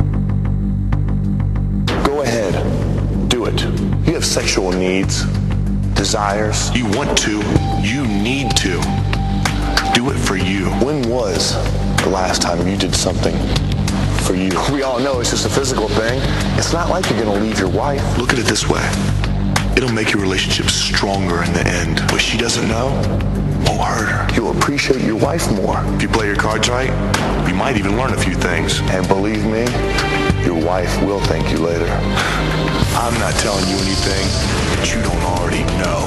Go ahead. Do it. You have sexual needs, desires. You want to. You need to. Do it for you. When was the last time you did something for you? We all know it's just a physical thing. It's not like you're going to leave your wife. Look at it this way. It'll make your relationship stronger in the end. What she doesn't know won't hurt her. You'll appreciate your wife more. If you play your cards right, you might even learn a few things. And believe me, your wife will thank you later. I'm not telling you anything that you don't already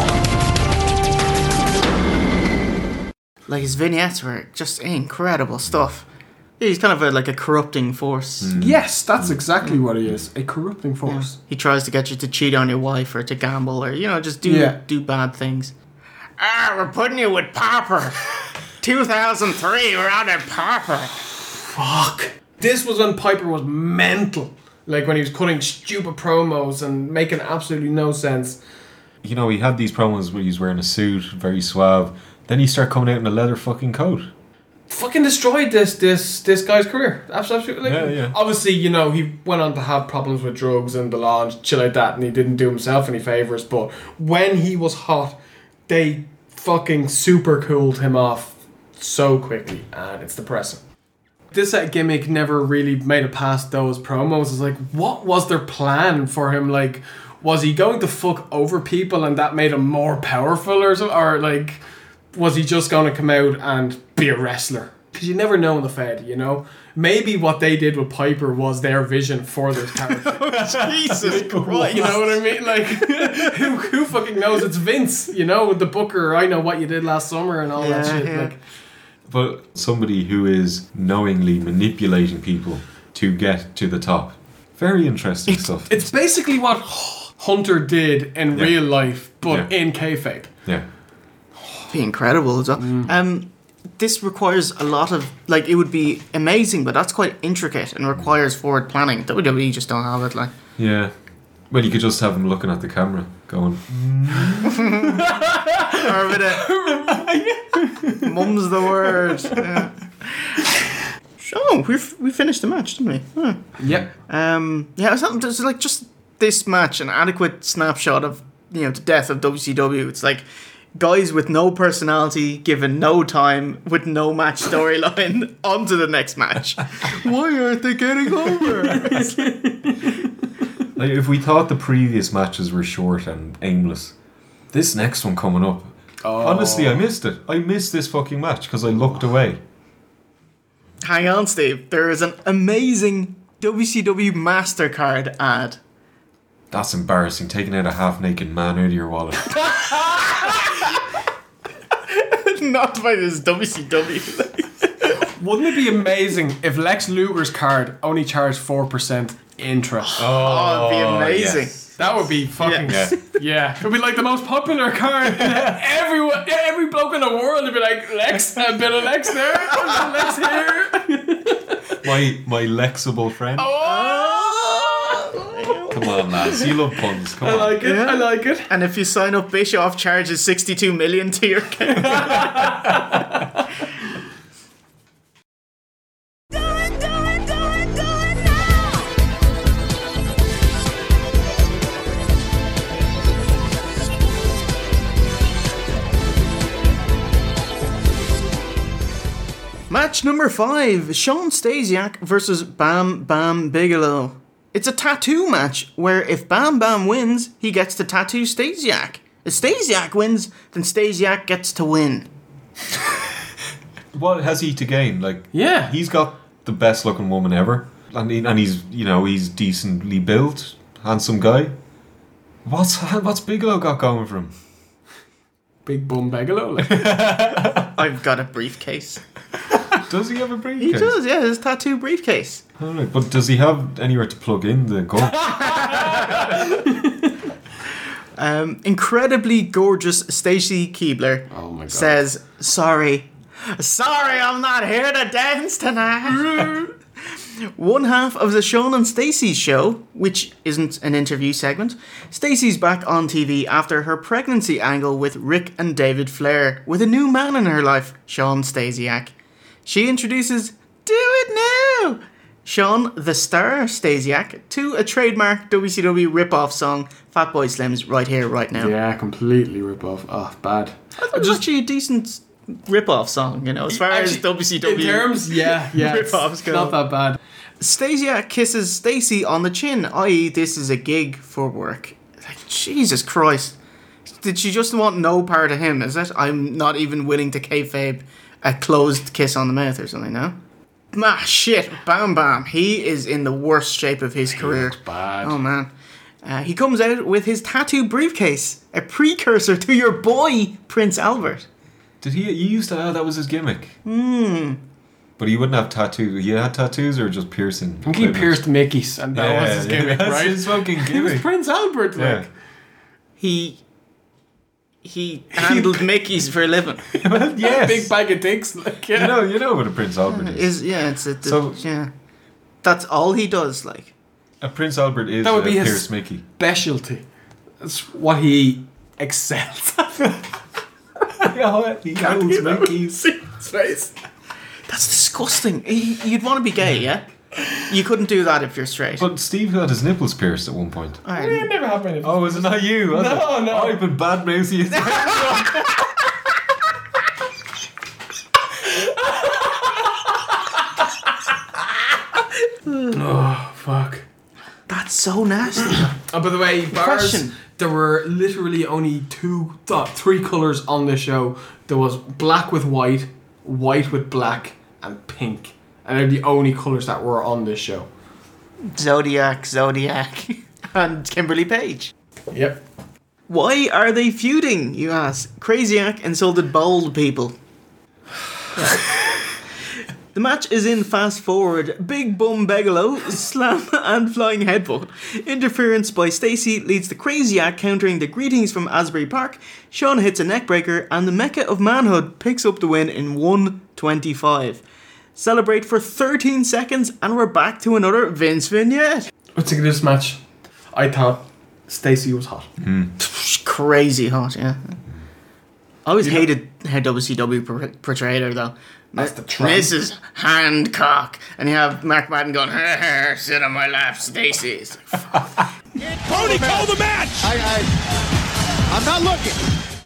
know. Like, his vignettes were just incredible stuff. He's kind of a, like a corrupting force. Yes, that's exactly what he is. A corrupting force. He tries to get you to cheat on your wife or to gamble or, you know, just do Yeah. do bad things. Ah, we're putting you with Popper. two thousand three, we're on at Popper. Fuck. This was when Piper was mental. Like when he was cutting stupid promos and making absolutely no sense. You know, he had these promos where he's wearing a suit, very suave. Then he started coming out in a leather fucking coat. Fucking destroyed this this this guy's career. Absolutely. Like, Yeah, yeah. Obviously, you know, he went on to have problems with drugs and the law and shit like that, and he didn't do himself any favours. But when he was hot, they fucking super cooled him off so quickly, and it's depressing. This uh, gimmick never really made it past those promos. It's like, what was their plan for him? Like, was he going to fuck over people and that made him more powerful or something? Or like, was he just going to come out and be a wrestler? Because you never know in the Fed, you know? Maybe what they did with Piper was their vision for this character. Jesus Christ. You know what I mean? Like, who, who fucking knows? It's Vince, you know, the booker. I know what you did last summer and all that Yeah, shit. yeah. Like, But somebody who is knowingly manipulating people to get to the top. Very interesting stuff. it's basically what Hunter did in Yeah. real life, but Yeah. in kayfabe. Yeah. Be incredible as well. Um, this requires a lot of, like, it would be amazing, but that's quite intricate and requires forward planning. W W E just don't have it, like. Yeah. Well, you could just have him looking at the camera, going, Or a bit of, mum's the word. Yeah. Oh, we we finished the match, didn't we? Huh. Yep. Um, yeah, it's not, there's like just this match, an adequate snapshot of, you know, the death of W C W. It's like guys with no personality, given no time, with no match storyline, on to the next match. Why aren't they getting over? like, if we thought the previous matches were short and aimless, this next one coming up, Oh. honestly, I missed it. I missed this fucking match because I looked away. Hang on, Steve. There is an amazing W C W MasterCard ad. That's embarrassing, taking out a half-naked man out of your wallet. Not by this W C W. Wouldn't it be amazing if Lex Luger's card only charged four percent interest? Oh, it'd be amazing. yes. That would be fucking Yeah. yeah. yeah. It would be like the most popular card. Everyone, every bloke in the world would be like, Lex, a bit of Lex there, a bit of Lex here. My my Lexible friend. Come on, lads. You love puns. Come I on. like it. Yeah. I like it. And if you sign up, Bischoff charges sixty-two million to your account. Match number five, Sean Stasiak versus Bam Bam Bigelow. It's a tattoo match where if Bam Bam wins, he gets to tattoo Stasiak. If Stasiak wins, then Stasiak gets to win. What has he to gain? Like, yeah, he's got the best looking woman ever, and he, and he's you know he's decently built, handsome guy. What's what's Bigelow got going for him? Big bum Bigelow. Like. I've got a briefcase. Does he have a briefcase? He does, yeah, his tattoo briefcase. All right, but does he have anywhere to plug in the gun? um, incredibly gorgeous Stacy Keibler oh my God. says, "Sorry, sorry, I'm not here to dance tonight." One half of the Sean and Stacey show, which isn't an interview segment, Stacey's back on T V after her pregnancy angle with Rick and David Flair, with a new man in her life, Sean Stasiak. She introduces "Do It Now!" Sean the Star Stasiak to a trademark W C W rip-off song, Fatboy Slim's Right Here, Right Now. Yeah, completely rip-off. Oh, bad. I thought it was actually a decent rip-off song, you know, as far Actually, as W C W in terms, yeah, yeah, rip-offs go. Not that bad. Stasiak kisses Stacey on the chin, that is, this is a gig for work. Like, Jesus Christ. Did she just want no part of him, is it? I'm not even willing to kayfabe a closed kiss on the mouth or something, no? Ah, shit. Bam Bam. He is in the worst shape of his he career. Looks bad. Oh, man. Uh, he comes out with his tattoo briefcase, a precursor to your boy, Prince Albert. Did he? He used to. Oh, that was his gimmick. Hmm. But he wouldn't have tattoos. He had tattoos or just piercing. I think he pierced Mickey's, and that yeah, was his gimmick, that's right? His fucking gimmick. He was Prince Albert, yeah. like. He he handled Mickey's for a living. Well, yes. Big bag of dicks, like yeah. You know, you know what a Prince Albert is. Is yeah, it's a, So- yeah. That's all he does, like. A Prince Albert is That would uh, be his Pierce Mickey. specialty. That's what he excels at. He owns Mickey's. See his face. That's disgusting. Y- You'd want to be gay, yeah? You couldn't do that if you're straight. But Steve had his nipples pierced at one point. Alright. It never happened. Oh, was it not you? Was No, it? no. Oh, I've been bad mouthing. Oh, fuck. That's so nasty. Oh, by the way, bars, Question. there were literally only two, th- three colours on the show. There was black with white, white with black, and pink. And they're the only colours that were on this show. Zodiac, Zodiac, and Kimberly Page. Yep. Why are they feuding, you ask? Crazyak insulted bold people. The match is in fast forward. Big Bum Bigelow, slam and flying headbutt. Interference by Stacey leads to Crazyak countering the greetings from Asbury Park. Sean hits a neckbreaker and the Mecca of Manhood picks up the win in one twenty-five. Celebrate for thirteen seconds and we're back to another Vince vignette. Let's think of this match. I thought Stacey was hot. Crazy hot, yeah. I always You know- hated how W C W por- portrayed her though. That's the tramp. Missus Hancock. And you have Mark Madden going, "Ha, ha, sit on my lap, Stacey." It's like, Tony, call the match! I, I, I'm not looking.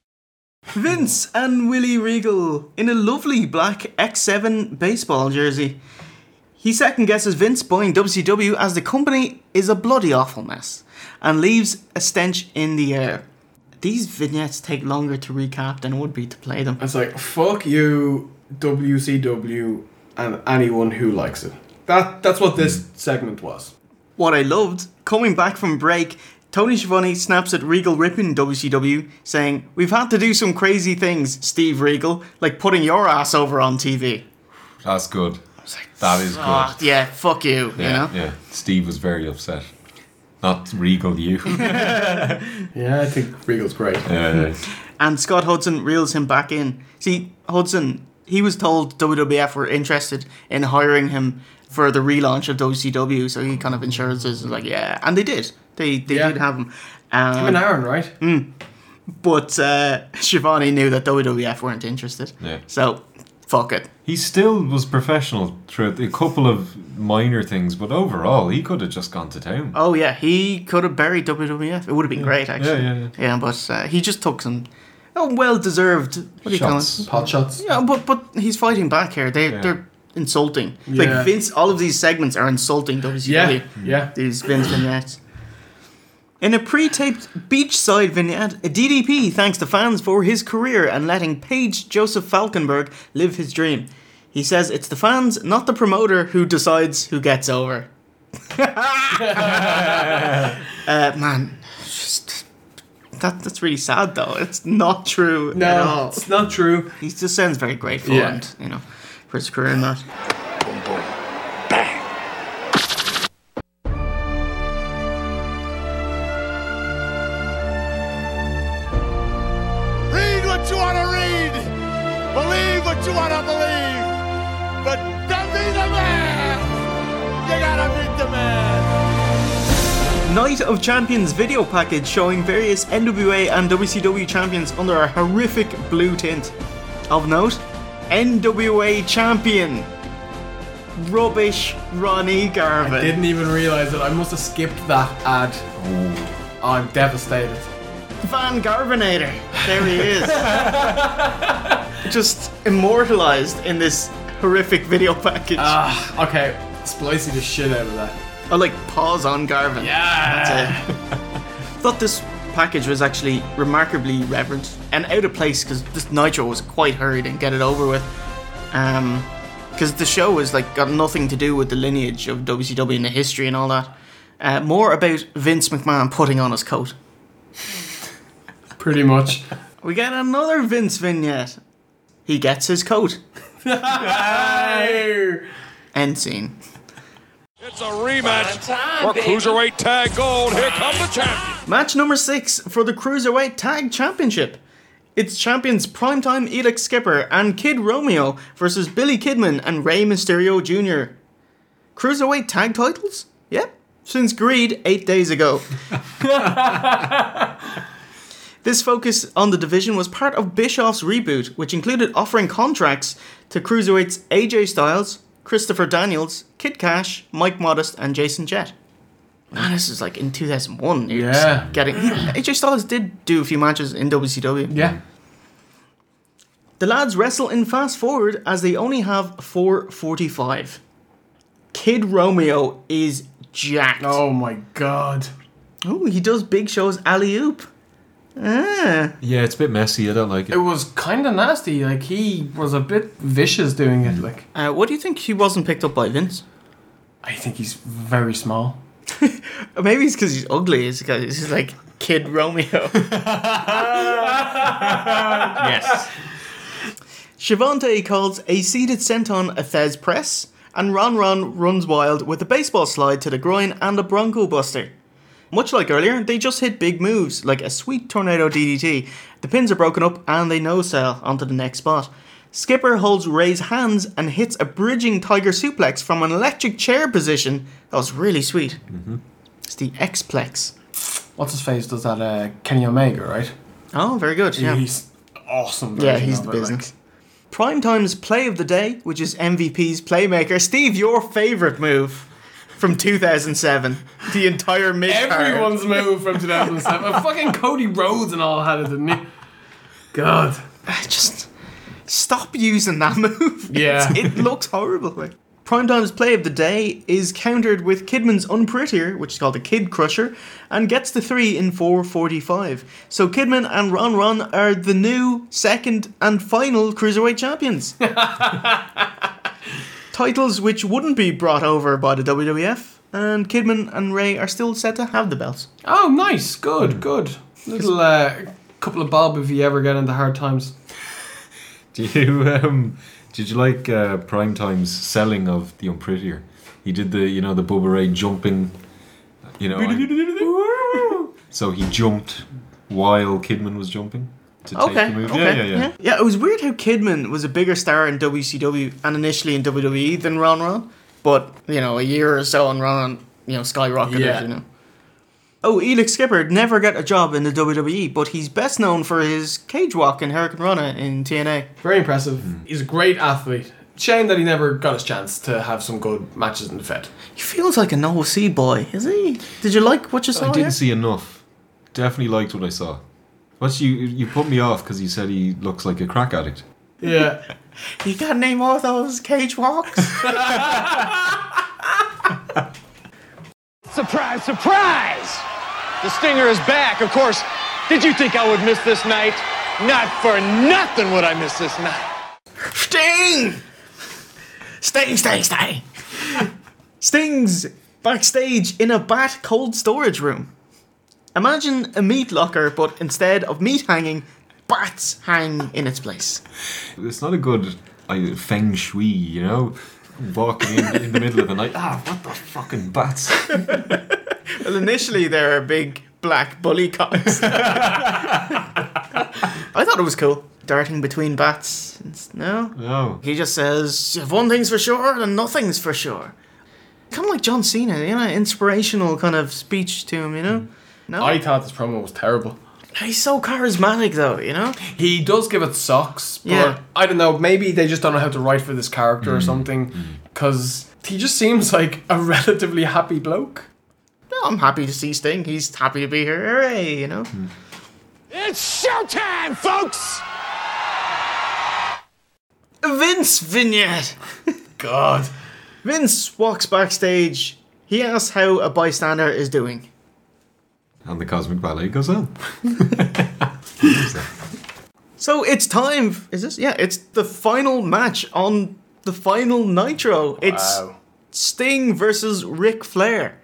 Vince and Willie Regal in a lovely black X seven baseball jersey. He second guesses Vince buying W C W as the company is a bloody awful mess and leaves a stench in the air. These vignettes take longer to recap than it would be to play them. It's like, fuck you, W C W, and anyone who likes it. That That's what this segment was. What I loved, coming back from break, Tony Schiavone snaps at Regal ripping W C W, saying, "We've had to do some crazy things, Steve Regal, like putting your ass over on T V." That's good. That is good. Oh, yeah, fuck you, Yeah, you know? yeah. Steve was very upset. Not Regal, you. Yeah, I think Regal's great. Yeah, yeah. And Scott Hudson reels him back in. See, Hudson, he was told W W F were interested in hiring him for the relaunch of W C W, so he kind of ensures this, like, yeah, and they did. They they Yeah. did have him. Um, Him and Aaron, right? Mm, but uh, Schiavone knew that W W F weren't interested. Yeah. So, fuck it. He still was professional throughout a couple of minor things, but overall, he could have just gone to town. Oh yeah, he could have buried W W F. It would have been great, actually. Yeah, yeah, yeah. but uh, he just took some oh, well-deserved. What do you call Shots. it? Pot shots. Yeah, but but he's fighting back here. They Yeah. they're insulting. Yeah. Like Vince, all of these segments are insulting W C W. Yeah, yeah. These Vince vignettes. In a pre-taped beachside vignette, a D D P thanks the fans for his career and letting Page Joseph Falkenberg live his dream. He says it's the fans, not the promoter, who decides who gets over. uh, man, just, that that's really sad though. It's not true No, at all. it's not true. He just sounds very grateful Yeah. and, you know, for his career in that. Read what you want to read. Believe what you want to believe. But don't be the man. You gotta beat the man. Night of Champions video package showing various N W A and W C W champions under a horrific blue tint. Of note, N W A champion, rubbish Ronnie Garvin. I didn't even realise it. I must have skipped that ad. Oh, I'm devastated. Van Garvinator. There he is. Just immortalised in this horrific video package. Ah, okay. Splicey the shit out of that. I like pause on Garvin. Yeah. That's it. Thought this package was actually remarkably reverent and out of place because this Nitro was quite hurried and get it over with. Um, because the show was like got nothing to do with the lineage of W C W and the history and all that. Uh, more about Vince McMahon putting on his coat. Pretty much. We get another Vince vignette. He gets his coat. End scene. It's a rematch for Cruiserweight Tag Gold. Here come the champions. Match number six for the Cruiserweight Tag Championship. It's champions Primetime Elix Skipper and Kid Romeo versus Billy Kidman and Rey Mysterio Junior Cruiserweight Tag titles? Yep. Since Greed eight days ago. This focus on the division was part of Bischoff's reboot, which included offering contracts to Cruiserweights A J Styles, Christopher Daniels, Kid Cash, Mike Modest, and Jason Jett. Man, this is like in two thousand one. You're just Yeah. Getting A J Styles did do a few matches in W C W. Yeah. The lads wrestle in fast forward as they only have four forty-five. Kid Romeo is jacked. Oh my god. Oh, he does Big Show's alley-oop. Ah. Yeah, it's a bit messy. I don't like it. It was kind of nasty. Like, he was a bit vicious doing it. Like, Uh, what do you think he wasn't picked up by Vince? I think he's very small. Or maybe it's because he's ugly. It's because he's like Kid Romeo. Yes. Shavante calls a seated senton a Fez press, and Ron Ron runs wild with a baseball slide to the groin and a Bronco Buster. Much like earlier, they just hit big moves, like a sweet tornado D D T. The pins are broken up and they no-sell onto the next spot. Skipper holds Ray's hands and hits a bridging tiger suplex from an electric chair position. That was really sweet. Mm-hmm. It's the X-Plex. What's his face does that? Uh, Kenny Omega, right? Oh, very good, yeah. He's awesome. Yeah, version he's of the it, like. business. Primetime's play of the day, which is M V P's Playmaker. Steve, your favourite move from two thousand seven. The entire mid Everyone's move from two thousand seven. Fucking Cody Rhodes and all had it, didn't he? God. Just stop using that move. Yeah. It's- it looks horrible. Like. Primetime's play of the day is countered with Kidman's Unprettier, which is called a Kid Crusher, and gets the three in four forty-five. So Kidman and Ron Ron are the new second and final Cruiserweight champions. Titles which wouldn't be brought over by the W W F, and Kidman and Ray are still set to have the belts. Oh, nice. Good, good. Little uh, couple of bob if you ever get into hard times. Do you um? Did you like uh, Primetime's selling of the Unprettier? He did the you know the Bubba Ray jumping, you know. I- so he jumped while Kidman was jumping to take Okay, the move. okay, Yeah, yeah, yeah. Yeah, it was weird how Kidman was a bigger star in W C W and initially in W W E than Ron Ron, but you know, a year or so on Ron Ron, you know, skyrocketed. Yeah. You know. Oh, Elix Skipper never got a job in the W W E, but he's best known for his cage walk in Hurricane Rana in T N A. Very impressive. He's a great athlete. Shame that he never got his chance to have some good matches in the Fed. He feels like an O C boy, is he? Did you like what you saw? I here? didn't see enough. Definitely liked what I saw. What's you? You put me off because you said he looks like a crack addict. Yeah. You got any more of those cage walks? Surprise, surprise! The Stinger is back. Of course, did you think I would miss this night? Not for nothing would I miss this night. Sting! Sting, Sting, Sting! Sting's backstage in a bat cold storage room. Imagine a meat locker, but instead of meat hanging, bats hang in its place. It's not a good uh, feng shui, you know? Walking in, in the middle of the night. Ah, what the fucking bats? Well, initially they're big black bully cocks. I thought it was cool. Darting between bats. No? No. He just says, if one thing's for sure, then nothing's for sure. Kind of like John Cena, you know, inspirational kind of speech to him, you know? No? I thought this promo was terrible. He's so charismatic, though, you know? He does give it socks, but Yeah. I don't know, maybe they just don't know how to write for this character or something, because he just seems like a relatively happy bloke. No, I'm happy to see Sting. He's happy to be here. Hooray, you know? It's showtime, folks! Vince vignette! God. Vince walks backstage. He asks how a bystander is doing. And the Cosmic Ballet goes on. So it's time. Is this? Yeah, it's the final match on the final Nitro. It's Wow. Sting versus Ric Flair.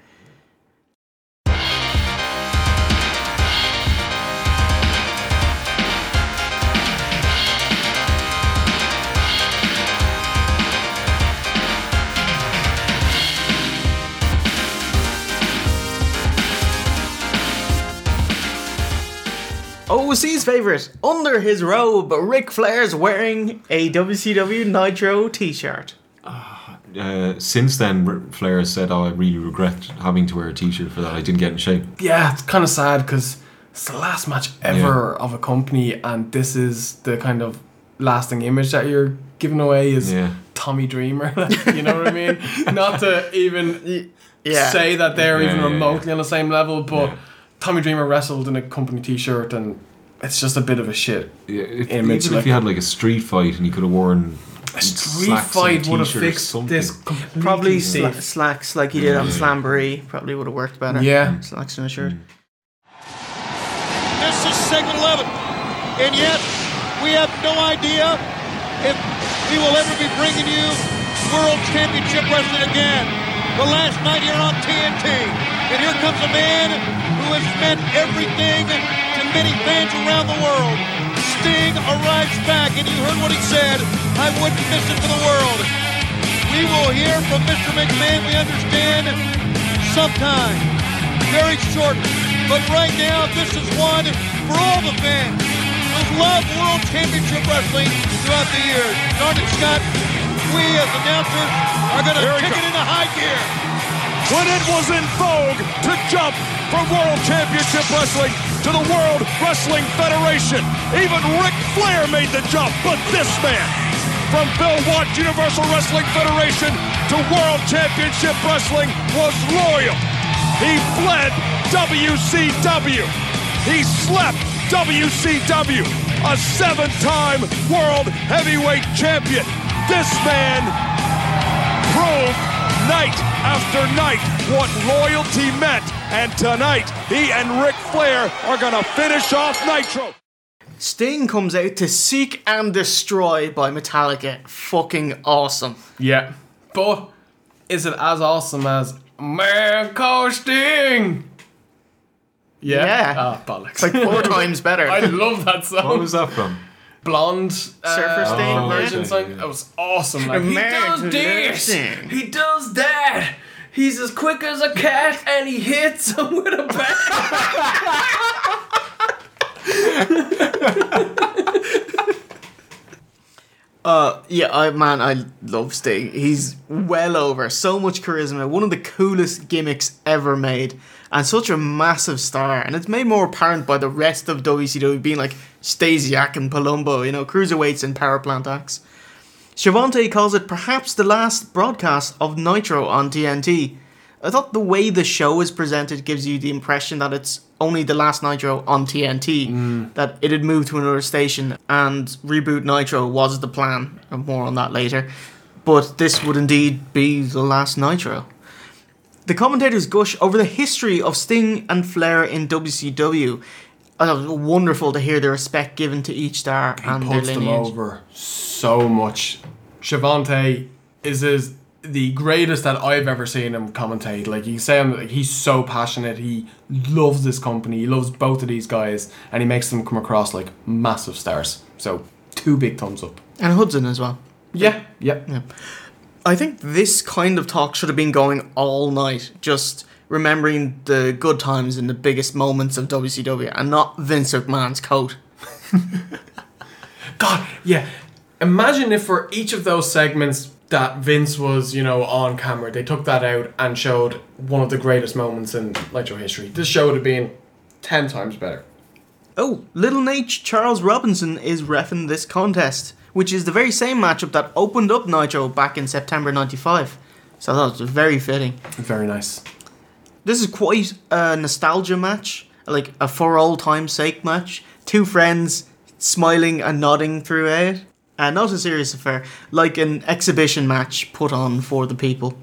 O C's favourite, under his robe, Ric Flair's wearing a W C W Nitro t-shirt. Uh, since then, R- Flair has said, oh, I really regret having to wear a t-shirt for that. I didn't get in shape. Yeah, it's kind of sad because it's the last match ever of a company, and this is the kind of lasting image that you're giving away is Yeah. Tommy Dreamer. You know what I mean? Not to even Yeah. say that they're Yeah, even yeah, remotely on the same level, but Yeah. Tommy Dreamer wrestled in a company t-shirt, and it's just a bit of a shit Yeah, if, image. even like- if you had like a street fight and you could have worn a street slacks fight and would have t-shirts, fixed something. this completely. Probably sla- slacks like he did on Yeah. Slamboree. Probably would have worked better. Yeah. Slacks and a shirt. This is segment eleven. And yet, we have no idea if we will ever be bringing you World Championship Wrestling again. The last night here on T N T. And here comes a man who has meant everything to many fans around the world. Sting arrives back, and you heard what he said. I wouldn't miss it for the world. We will hear from Mister McMahon, we understand, sometime. Very shortly. But right now, this is one for all the fans who love World Championship Wrestling throughout the years. Sergeant Scott, we as announcers are going to kick it into high gear. When it was in vogue to jump from World Championship Wrestling to the World Wrestling Federation, even Ric Flair made the jump, but this man, from Bill Watts Universal Wrestling Federation to World Championship Wrestling, was loyal. He bled W C W. He slept W C W, a seven-time World Heavyweight Champion. This man proved night after night what loyalty meant, and tonight he and Ric Flair are gonna finish off Nitro. Sting comes out to Seek and Destroy by Metallica. Fucking awesome. Yeah. But is it as awesome as Man Called Sting? Yeah. Yeah. Ah, bollocks. It's like four times better. I love that song. What was that from? Blonde uh, Surfer Sting oh, version okay, song. yeah. That was awesome. Like, he American does this. Sting. He does that. He's as quick as a cat, and he hits him with a bat. Uh, yeah, I man, I love Sting. He's well over. So much charisma. One of the coolest gimmicks ever made. And such a massive star. And it's made more apparent by the rest of W C W being like Stasiak and Palumbo, you know, cruiserweights and power plant acts. Schiavone calls it perhaps the last broadcast of Nitro on T N T. I thought the way the show is presented gives you the impression that it's only the last Nitro on T N T, Mm. that it had moved to another station, and reboot Nitro was the plan, and more on that later. But this would indeed be the last Nitro. The commentators gush over the history of Sting and Flair in W C W. And it was wonderful to hear the respect given to each star He and their puts them lineage. over so much. Shavante is, is the greatest that I've ever seen him commentate. Like, you say him, like, he's so passionate. He loves this company. He loves both of these guys, and he makes them come across like massive stars. So, two big thumbs up. And Hudson as well. Yeah, yeah. yeah. I think this kind of talk should have been going all night, just remembering the good times and the biggest moments of W C W, and not Vince McMahon's coat. God, yeah. Imagine if for each of those segments that Vince was, you know, on camera, they took that out and showed one of the greatest moments in Nitro history. This show would have been ten times better. Oh, Little H Charles Robinson is reffing this contest, which is the very same matchup that opened up Nitro back in September ninety-five. So that was very fitting. Very nice. This is quite a nostalgia match, like a for all time's sake match. Two friends smiling and nodding throughout. Uh, not a serious affair, like an exhibition match put on for the people.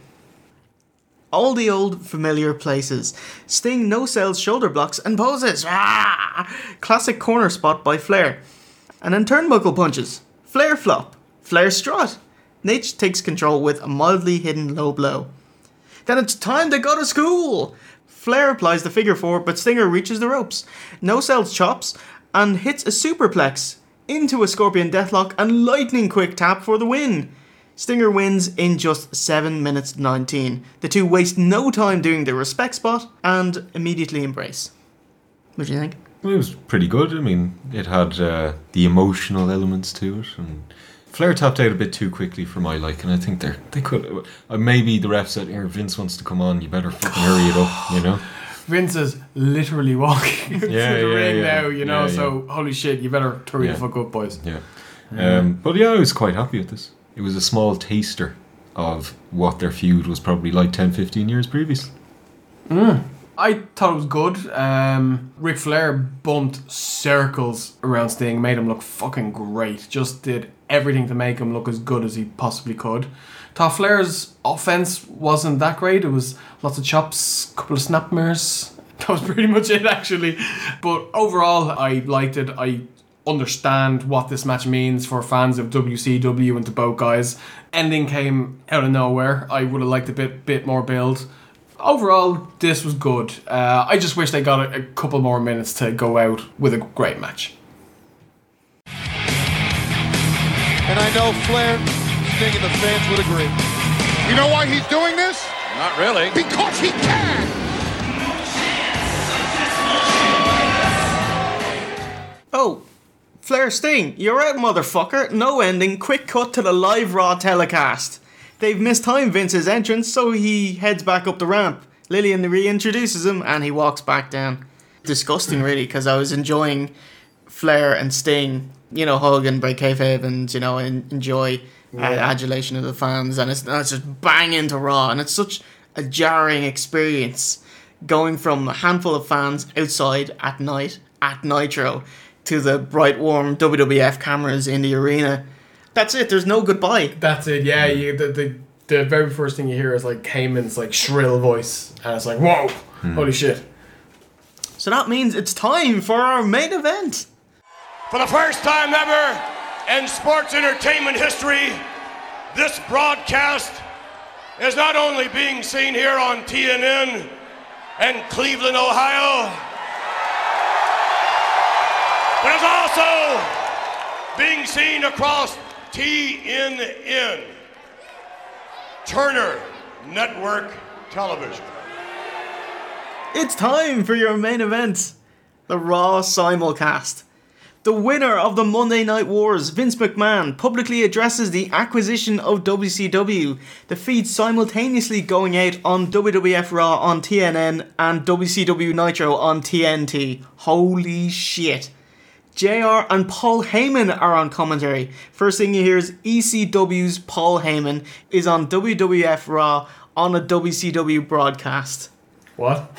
All the old familiar places. Sting no-sells shoulder blocks and poses. Ah! Classic corner spot by Flair. And then turnbuckle punches. Flair flop. Flair strut. Nate takes control with a mildly hidden low blow. Then it's time to go to school. Flair applies the figure four, but Stinger reaches the ropes. No-sells chops and hits a superplex into a Scorpion Deathlock and lightning quick tap for the win. Stinger wins in just seven minutes nineteen. The two waste no time doing the respect spot and immediately embrace. What do you think? It was pretty good. I mean, it had uh, the emotional elements to it, and Flair tapped out a bit too quickly for my liking. I think they they could uh, maybe the ref said, "Here, Vince wants to come on. You better fucking hurry it up," you know. Vince is literally walking into Yeah, the yeah, ring yeah. now, you know. Yeah, So holy shit, you better hurry Yeah. the fuck up, boys. Yeah. Um, but yeah, I was quite happy with this. It was a small taster of what their feud was probably like ten, fifteen years previous. Mm. I thought it was good. Um, Ric Flair bumped circles around Sting, made him look fucking great. Just did everything to make him look as good as he possibly could. Thought Flair's offense wasn't that great. It was lots of chops, couple of snapmares. That was pretty much it, actually. But overall, I liked it. I understand what this match means for fans of W C W and to both guys. Ending came out of nowhere. I would have liked a bit, bit more build. Overall, this was good. Uh, I just wish they got a, a couple more minutes to go out with a great match. And I know Flair, Sting, and the fans would agree. You know why he's doing this? Not really. Because he can! Oh, Flair Sting, you're out, motherfucker. No ending. Quick cut to the live Raw telecast. They've mistimed Vince's entrance, so he heads back up the ramp. Lillian reintroduces him, and he walks back down. Disgusting, really, because I was enjoying Flair and Sting, you know, hug and break kayfabe and, you know, en- enjoy uh, Yeah. adulation of the fans. And it's, and it's just bang into Raw, and it's such a jarring experience going from a handful of fans outside at night, at Nitro, to the bright, warm W W F cameras in the arena. That's it. There's no goodbye. That's it. Yeah, you, the, the the very first thing you hear is like Heyman's like shrill voice, and it's like, whoa, holy shit. So that means it's time for our main event. For the first time ever in sports entertainment history, this broadcast is not only being seen here on T N N in Cleveland, Ohio, but is also being seen across T N N, Turner Network Television. It's time for your main event, the Raw simulcast. The winner of the Monday Night Wars, Vince McMahon, publicly addresses the acquisition of W C W. The feed simultaneously going out on W W F Raw on T N N and W C W Nitro on T N T. Holy shit. J R and Paul Heyman are on commentary. First thing you hear is E C W's Paul Heyman is on W W F Raw on a W C W broadcast. What?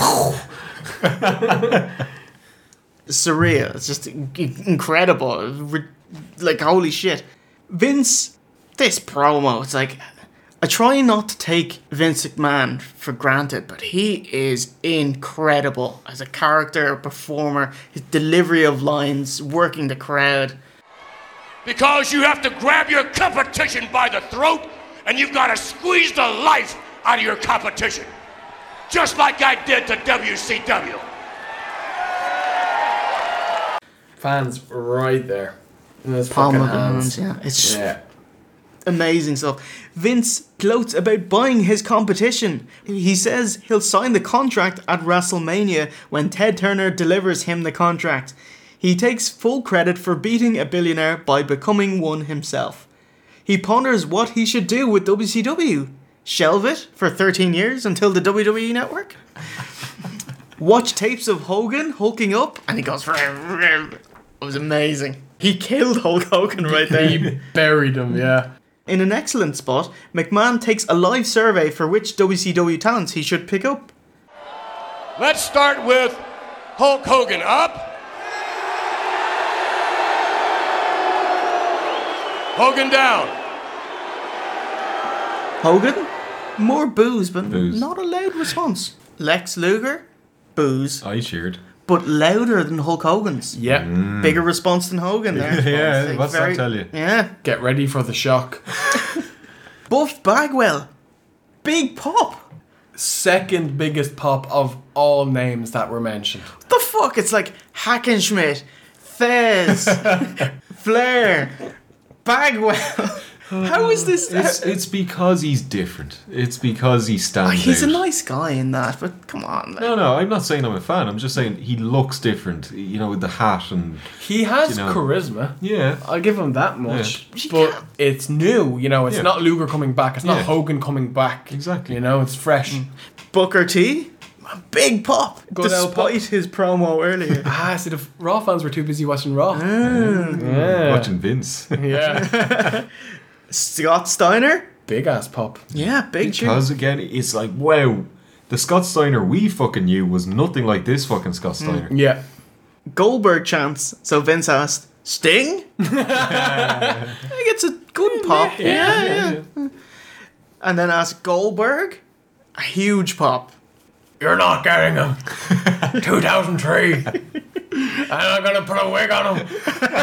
Surreal. It's just in- incredible. Re- Like, holy shit. Vince, this promo, it's like, I try not to take Vince McMahon for granted, but he is incredible as a character, a performer, his delivery of lines, working the crowd. Because you have to grab your competition by the throat and you've got to squeeze the life out of your competition. Just like I did to W C W. Fans right there. In his Palm fucking of the hands. hands, yeah. It's Yeah. amazing stuff. Vince gloats about buying his competition. He says he'll sign the contract at WrestleMania when Ted Turner delivers him the contract. He takes full credit for beating a billionaire by becoming one himself. He ponders what he should do with W C W. Shelve it for thirteen years until the W W E Network? Watch tapes of Hogan hulking up, and he goes, it was amazing. He killed Hulk Hogan right there. He buried him, yeah. In an excellent spot, McMahon takes a live survey for which W C W talents he should pick up. Let's start with Hulk Hogan. Up. Hogan down. Hogan? More booze, but Booze. not a loud response. Lex Luger? Booze. I cheered. But louder than Hulk Hogan's. Yeah. Mm. Bigger response than Hogan there. Yeah, Like, what's very- that tell you? Yeah. Get ready for the shock. Buff Bagwell. Big pop. Second biggest pop of all names that were mentioned. The fuck? It's like Hackenschmidt, Fez, Flair, Bagwell. How is this? It's, it's because he's different. It's because he Oh, stands he's a out. nice guy in that, but come on. No, no, I'm not saying I'm a fan. I'm just saying he looks different. You know, with the hat and He has you know. charisma. Yeah, I'll give him that much. But it's new, you know. It's Yeah. not Luger coming back. It's not Yeah. Hogan coming back. Exactly. You know, it's fresh. Booker T, big pop, Good old despite pop. his promo earlier. Ah, see, the f- Raw fans were too busy watching Raw. Mm. Yeah. watching Vince. Yeah. Scott Steiner, Big ass pop. yeah, big tune. Because again, it's like wow, the Scott Steiner we fucking knew was nothing like this fucking Scott Steiner. Yeah. Goldberg chants. So Vince asked, Sting? I think it's a good pop. Yeah, yeah. And then asked Goldberg, a huge pop. You're not getting him. two thousand three. I'm not gonna put a wig on him.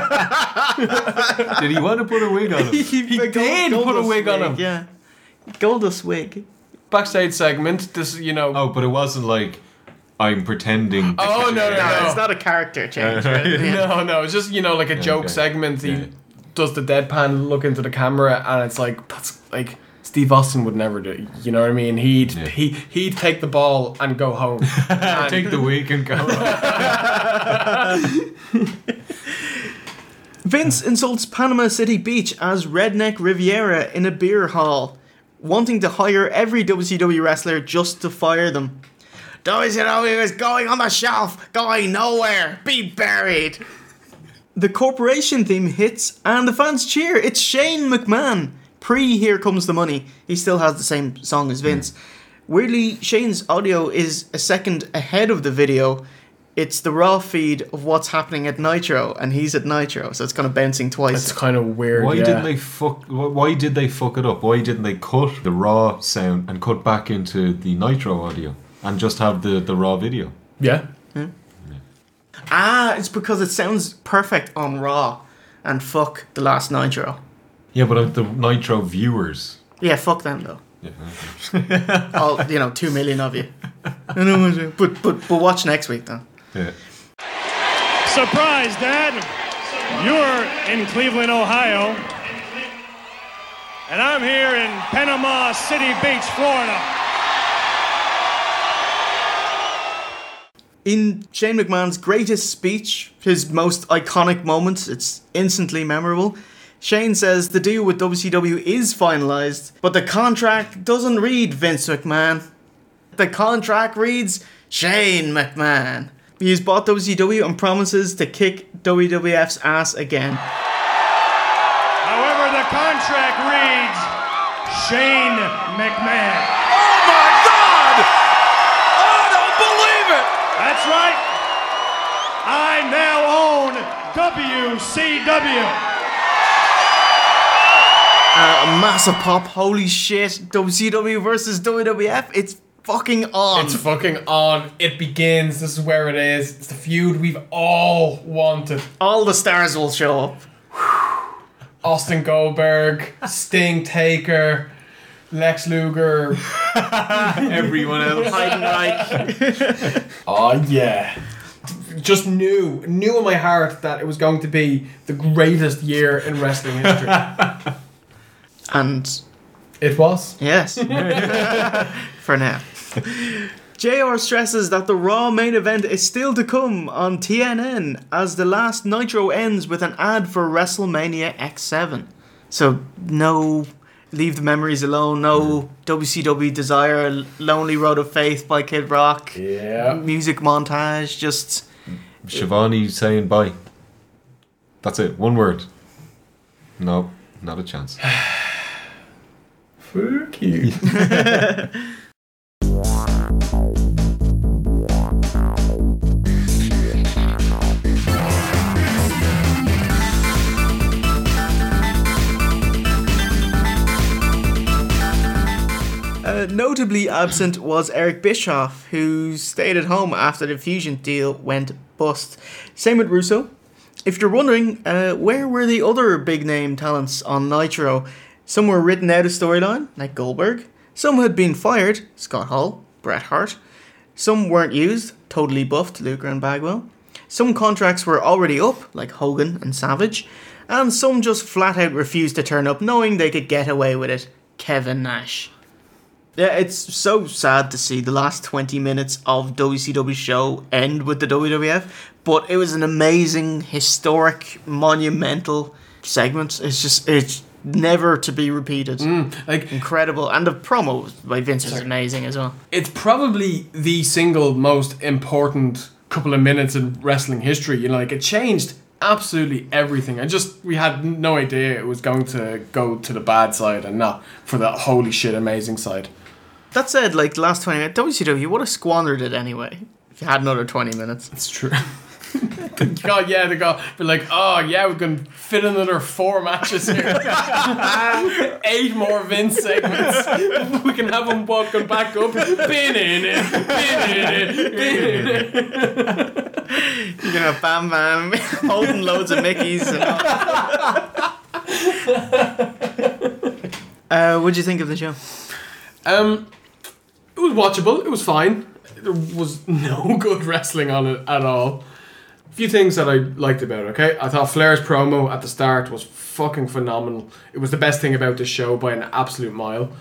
Did he want to put a wig on him? he did put a wig on him. Yeah. Goldust wig. Backstage segment. This, you know. Oh, but it wasn't like I'm pretending. to Oh, be- no, no, No, no. it's not a character change. Uh, right? Yeah. No, no, it's just, you know, like a joke okay. segment. He Yeah. does the deadpan look into the camera, and it's like, that's like, Steve Austin would never do. You know what I mean? He'd Yeah. he he'd take the ball and go home. And- Take the wig and go. Vince insults Panama City Beach as Redneck Riviera in a beer hall, wanting to hire every W C W wrestler just to fire them. W C W is going on the shelf, going nowhere, be buried. The corporation theme hits and the fans cheer. It's Shane McMahon. Pre Here Comes the Money. He still has the same song as Vince. Weirdly, Shane's audio is a second ahead of the video. It's the raw feed of what's happening at Nitro, and he's at Nitro, so it's kind of bouncing twice. It's kind of weird. Why yeah. didn't they fuck? wh- Why did they fuck it up? Why didn't they cut the raw sound and cut back into the Nitro audio and just have the, the raw video? Yeah. Ah, it's because it sounds perfect on Raw, and fuck the last Nitro. Yeah, but uh, the Nitro viewers. Yeah, fuck them though. Yeah. All you know, two million of you. I know what you- But but but watch next week then. Yeah. Surprise, Dad! You're in Cleveland, Ohio. And I'm here in Panama City Beach, Florida. In Shane McMahon's greatest speech, his most iconic moment, it's instantly memorable. Shane says the deal with W C W is finalised, but the contract doesn't read Vince McMahon. The contract reads Shane McMahon. He's bought W C W and promises to kick W W F's ass again. However, the contract reads Shane McMahon. W C W. Uh, a massive pop. Holy shit. W C W versus W W F. It's fucking on. It's fucking on. It begins. This is where it is. It's the feud we've all wanted. All the stars will show up. Austin Goldberg, Sting, Taker, Lex Luger, everyone else. Heidenreich. Oh yeah. Just knew, knew in my heart that it was going to be the greatest year in wrestling history. And it was. Yes. For now. J R stresses that the Raw main event is still to come on T N N as the last Nitro ends with an ad for WrestleMania X seven. So no Leave the Memories Alone, no W C W Desire, Lonely Road of Faith by Kid Rock. Yeah. Music montage, just... Shivani saying bye. That's it, one word. No, not a chance. Fuck you. Uh, notably absent was Eric Bischoff, who stayed at home after the Fusion deal went bust. Same with Russo. If you're wondering, uh, where were the other big name talents on Nitro? Some were written out of storyline, like Goldberg. Some had been fired, Scott Hall, Bret Hart. Some weren't used, totally buffed, Luger and Bagwell. Some contracts were already up, like Hogan and Savage. And some just flat out refused to turn up, knowing they could get away with it, Kevin Nash. Yeah, it's so sad to see the last twenty minutes of W C W show end with the W W F, but it was an amazing, historic, monumental segment. It's just, it's never to be repeated. Mm, like incredible. And the promo by Vince was amazing as well. It's probably the single most important couple of minutes in wrestling history. You know, like it changed absolutely everything. I just, we had no idea it was going to go to the bad side and not for the holy shit amazing side. That said, like, the last twenty minutes, W C W, you would have squandered it anyway if you had another twenty minutes. It's true. God, yeah, they go, be like, oh, yeah, we can fit another four matches here. Eight more Vince segments. We can have them walking back up. Bin in it, bin in it, bin in it. You're going to have Bam Bam holding loads of Mickeys. And all. uh, what'd you think of the show? Um... It was watchable. It was fine. There was no good wrestling on it at all. A few things that I liked about it, okay? I thought Flair's promo at the start was fucking phenomenal. It was the best thing about this show by an absolute mile.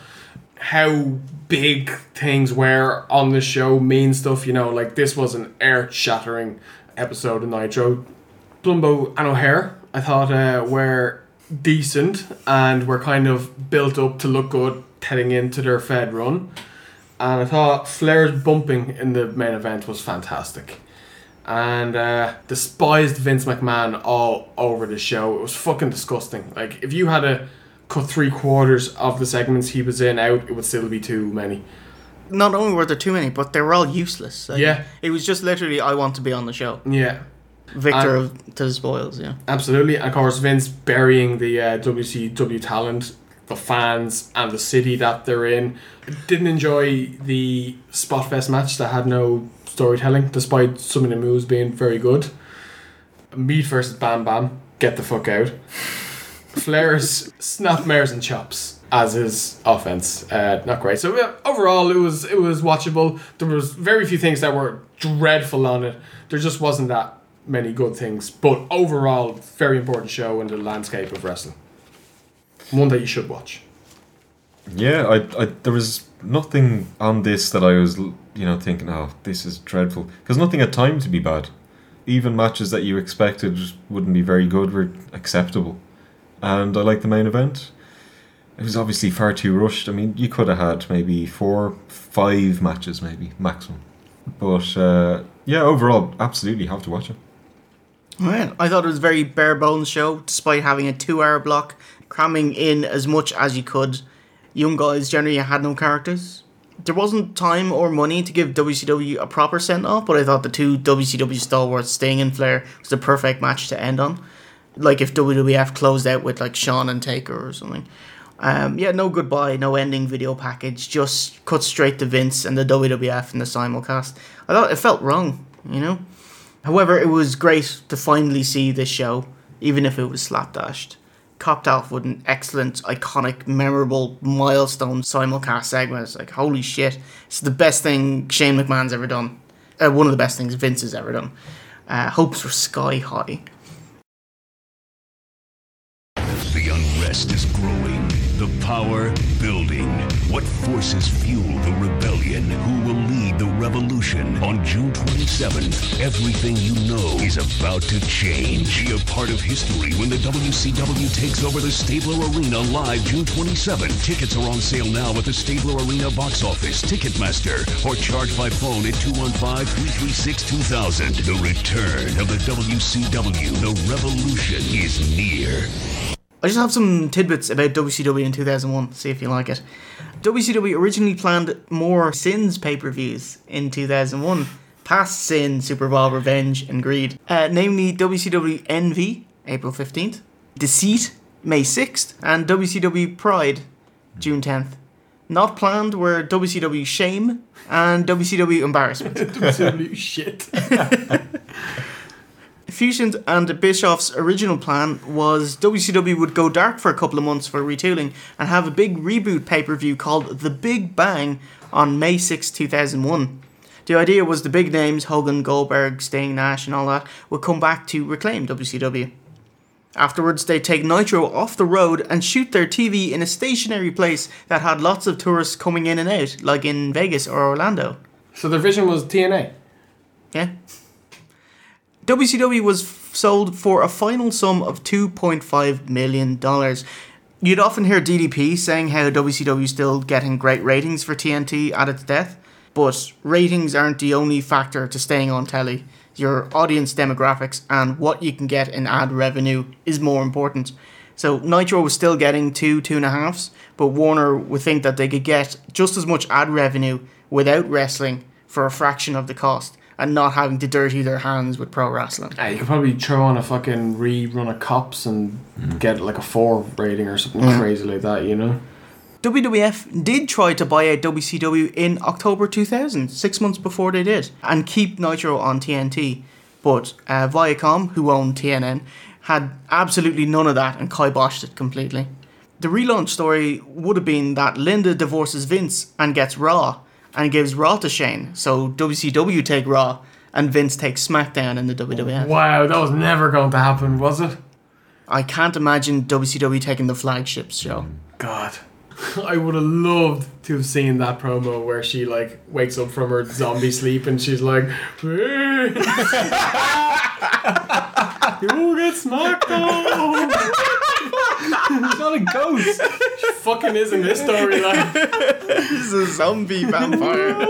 How big things were on the show mean stuff, you know, like this was an earth-shattering episode of Nitro. Plumbo and O'Hare, I thought, uh, were decent and were kind of built up to look good heading into their Fed run. And I thought Flair's bumping in the main event was fantastic. And uh, despised Vince McMahon all over the show. It was fucking disgusting. Like, if you had to cut three quarters of the segments he was in out, it would still be too many. Not only were there too many, but they were all useless. Like, yeah. It was just literally, I want to be on the show. Yeah. Victor and, of, to the spoils, yeah. Absolutely. And of course, Vince burying the uh, W C W talent, the fans, and the city that they're in. Didn't enjoy the Spotfest match that had no storytelling, despite some of the moves being very good. Meat versus Bam Bam, get the fuck out. Flair's snapmares and chops as his offense, uh, not great. So yeah, overall, it was it was watchable. There was very few things that were dreadful on it. There just wasn't that many good things. But overall, very important show in the landscape of wrestling. One that you should watch. Yeah, I, I there was nothing on this that I was, you know, thinking, oh, this is dreadful. Because nothing had time to be bad. Even matches that you expected wouldn't be very good were acceptable. And I liked the main event. It was obviously far too rushed. I mean, you could have had maybe four, five matches, maybe, maximum. But, uh, yeah, overall, absolutely have to watch it. Right. I thought it was a very bare bones show, despite having a two hour block, cramming in as much as you could. Young guys generally had no characters. There wasn't time or money to give W C W a proper send-off, but I thought the two W C W stalwarts, Sting and Flair, was the perfect match to end on. Like if W W F closed out with like Shawn and Taker or something. Um, yeah, no goodbye, no ending video package, just cut straight to Vince and the W W F in the simulcast. I thought it felt wrong, you know? However, it was great to finally see this show, even if it was slapdashed. Copped off with an excellent, iconic, memorable, milestone simulcast segment. It's like, holy shit, it's the best thing Shane McMahon's ever done. Uh, one of the best things Vince has ever done. Uh, hopes were sky high. The unrest is growing, the power building. What forces fuel the rebellion? Who will lead the revolution? On June twenty-seventh, everything you know is about to change. Be a part of history when the W C W takes over the Stabler Arena live June twenty-seventh. Tickets are on sale now at the Stabler Arena box office, Ticketmaster, or charge by phone at two one five, three three six, two thousand. The return of the W C W, the revolution is near. I just have some tidbits about W C W in two thousand one, see if you like it. W C W originally planned more Sins pay-per-views in two thousand one, past Sin, Super Bowl, Revenge, and Greed. Uh, namely W C W Envy, April fifteenth, Deceit, May sixth, and W C W Pride, June tenth. Not planned were W C W Shame and W C W Embarrassment. W C W Shit. Fusion and Bischoff's original plan was W C W would go dark for a couple of months for retooling and have a big reboot pay-per-view called The Big Bang on May sixth, two thousand one. The idea was the big names, Hogan, Goldberg, Sting, Nash and all that, would come back to reclaim W C W. Afterwards, they'd take Nitro off the road and shoot their T V in a stationary place that had lots of tourists coming in and out, like in Vegas or Orlando. So their vision was T N A? Yeah. W C W was f- sold for a final sum of two point five million dollars. You'd often hear D D P saying how W C W is still getting great ratings for T N T at its death, but ratings aren't the only factor to staying on telly. Your audience demographics and what you can get in ad revenue is more important. So Nitro was still getting two, two and a halves, but Warner would think that they could get just as much ad revenue without wrestling for a fraction of the cost, and not having to dirty their hands with pro wrestling. Yeah, you could probably throw on a fucking rerun of Cops and mm. get like a four rating or something mm. crazy like that, you know? W W F did try to buy out W C W in October two thousand, six months before they did, and keep Nitro on T N T. But uh, Viacom, who owned T N N, had absolutely none of that and kiboshed it completely. The relaunch story would have been that Linda divorces Vince and gets Raw, and gives Raw to Shane, so W C W take Raw, and Vince takes SmackDown in the W W F. Wow, that was never going to happen, was it? I can't imagine W C W taking the flagship show. God. I would have loved to have seen that promo where she like wakes up from her zombie sleep and she's like, "Hey, you get SmackDown." She's not a ghost. She fucking is in this storyline. She's a zombie vampire.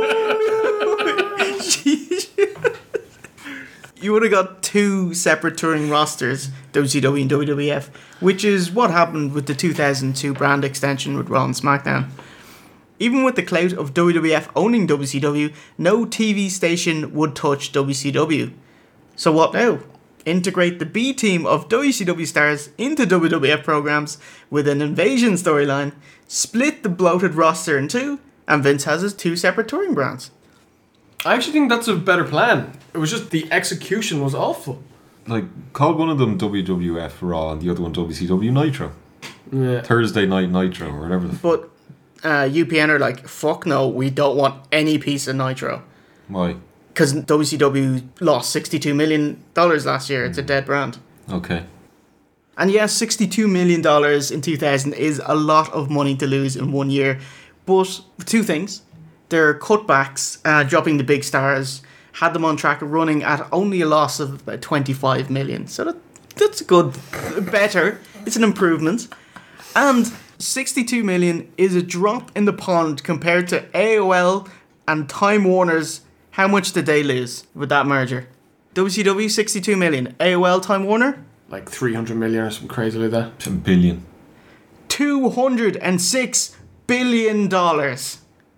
You would have got two separate touring rosters, W C W and W W F, which is what happened with the two thousand two brand extension with Raw and SmackDown. Even with the clout of W W F owning W C W, no T V station would touch W C W. So what now? Integrate the B team of W C W stars into W W F programs with an invasion storyline, split the bloated roster in two, and Vince has his two separate touring brands. I actually think that's a better plan. It was just the execution was awful. Like, call one of them W W F Raw and the other one W C W Nitro. Yeah. Thursday Night Nitro or whatever the f- But uh, U P N are like, fuck no, we don't want any piece of Nitro. Why? Because W C W lost sixty-two million dollars last year. It's a dead brand. Okay. And yes, sixty-two million dollars in two thousand is a lot of money to lose in one year. But two things. Their cutbacks, uh, dropping the big stars, had them on track running at only a loss of about twenty-five million. So that, that's good. Better. It's an improvement. And sixty-two million is a drop in the pond compared to A O L and Time Warner's. How much did they lose with that merger? W C W, sixty-two million. A O L, Time Warner? Like three hundred million or something crazy like that. A billion. two hundred six billion dollars.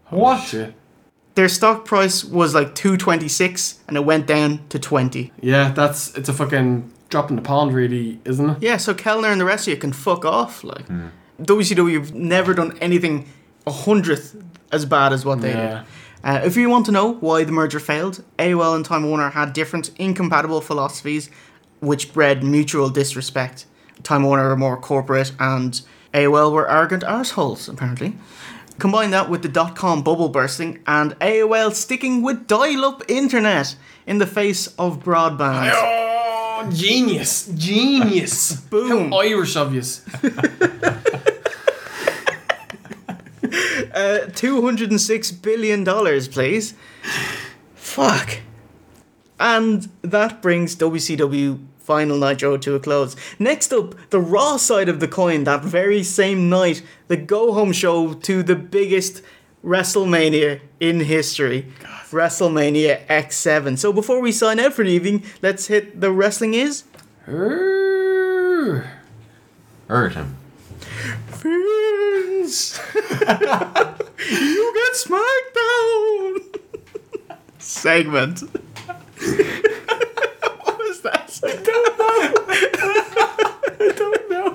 What? Shit. Their stock price was like two twenty-six, and it went down to twenty. Yeah, that's it's a fucking drop in the pond, really, isn't it? Yeah, so Kellner and the rest of you can fuck off. Like W C W have never done anything a hundredth as bad as what they Yeah. did. Uh, if you want to know why the merger failed, A O L and Time Warner had different, incompatible philosophies, which bred mutual disrespect. Time Warner were more corporate, and A O L were arrogant arseholes, apparently. Combine that with the dot-com bubble bursting, and A O L sticking with dial-up internet in the face of broadband. Oh, genius. Genius. Boom. How Irish of yous. Uh, two hundred six billion dollars, please. Fuck. And that brings W C W Final Nitro to a close. Next up, the Raw side of the coin. That very same night, the go-home show to the biggest WrestleMania in history. God. WrestleMania X seven. So before we sign out for the evening, let's hit the Wrestling Is. Hurt him. Vince! You get SmackDown! Segment. What was that? I don't know. I don't know.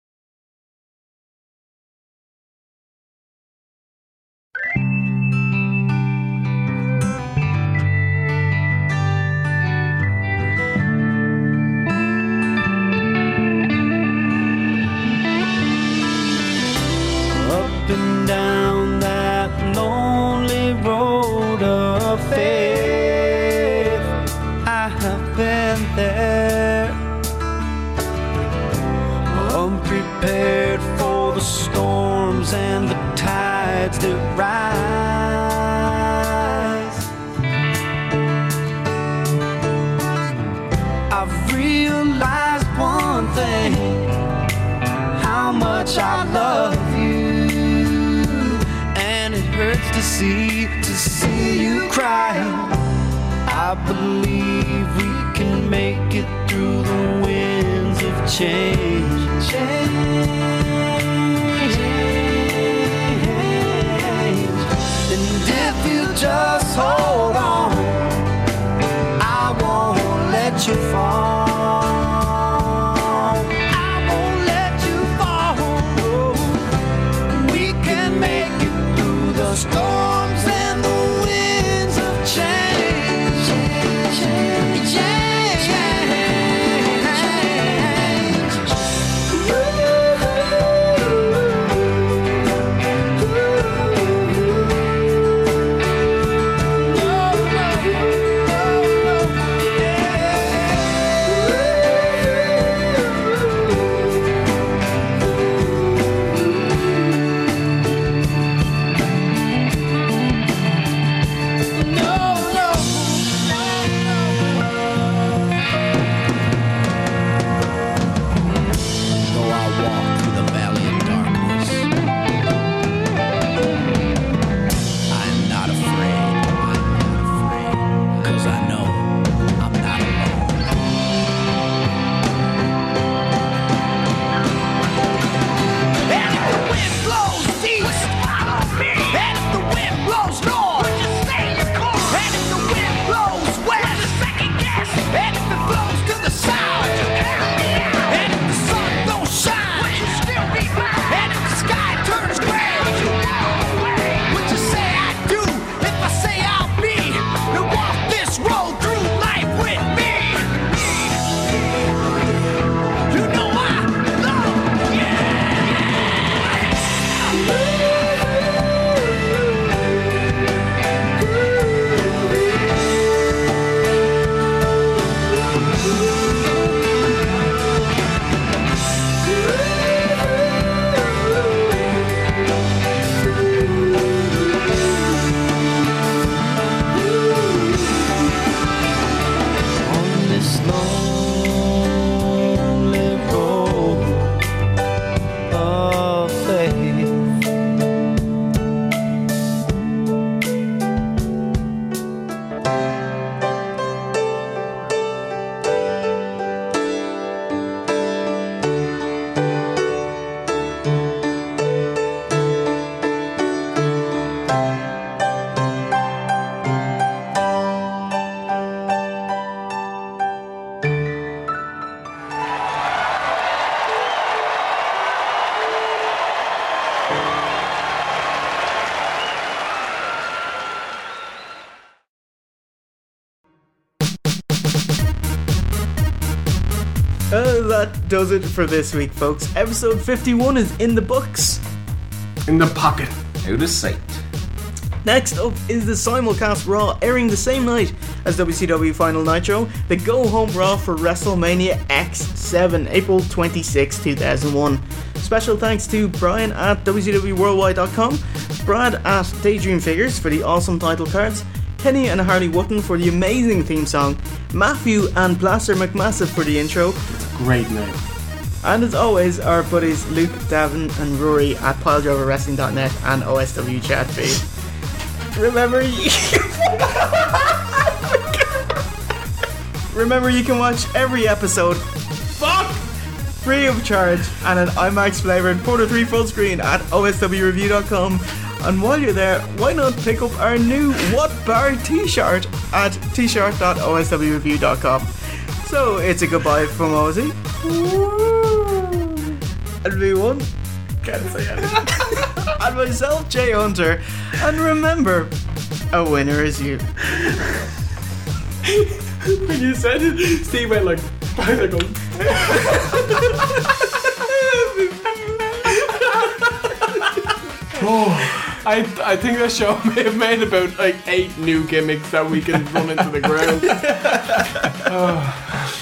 Up and down that lonely road of faith, I have been there, unprepared for the storms and the tides that rise. I've realized one thing, how much I love you. Hurts to see, to see you cry. I believe we can make it through the winds of change. Change. And if you just hold on, I won't let you fall. The storms and the winds of change, change, change, change. Ooh, ooh, ooh. Uh, that does it for this week, folks. Episode fifty-one is in the books. In the pocket. Out of sight. Next up is the simulcast Raw, airing the same night as W C W Final Nitro, the Go Home Raw for WrestleMania X seven, April twenty-sixth, two thousand one. Special thanks to Brian at W C W worldwide dot com, Brad at Daydream Figures for the awesome title cards, Kenny and Harley Wotton for the amazing theme song, Matthew and Blaster McMassive for the intro. Great name. And as always, our buddies Luke, Davin and Rory at pile driver wrestling dot net and O S W Chat Feed. Remember you Remember you can watch every episode Fuck! free of charge and an IMAX flavoured four to three full screen at O S W review dot com. And while you're there, why not pick up our new What Bar t-shirt at t shirt dot O S W review dot com. So it's a goodbye from Ozzy. And V one. Can't say anything. And myself, Jay Hunter. And remember, a winner is you. When you said it, Steve went like, I go. Oh. I I think that show may have made about like eight new gimmicks that we can run into the ground. Oh.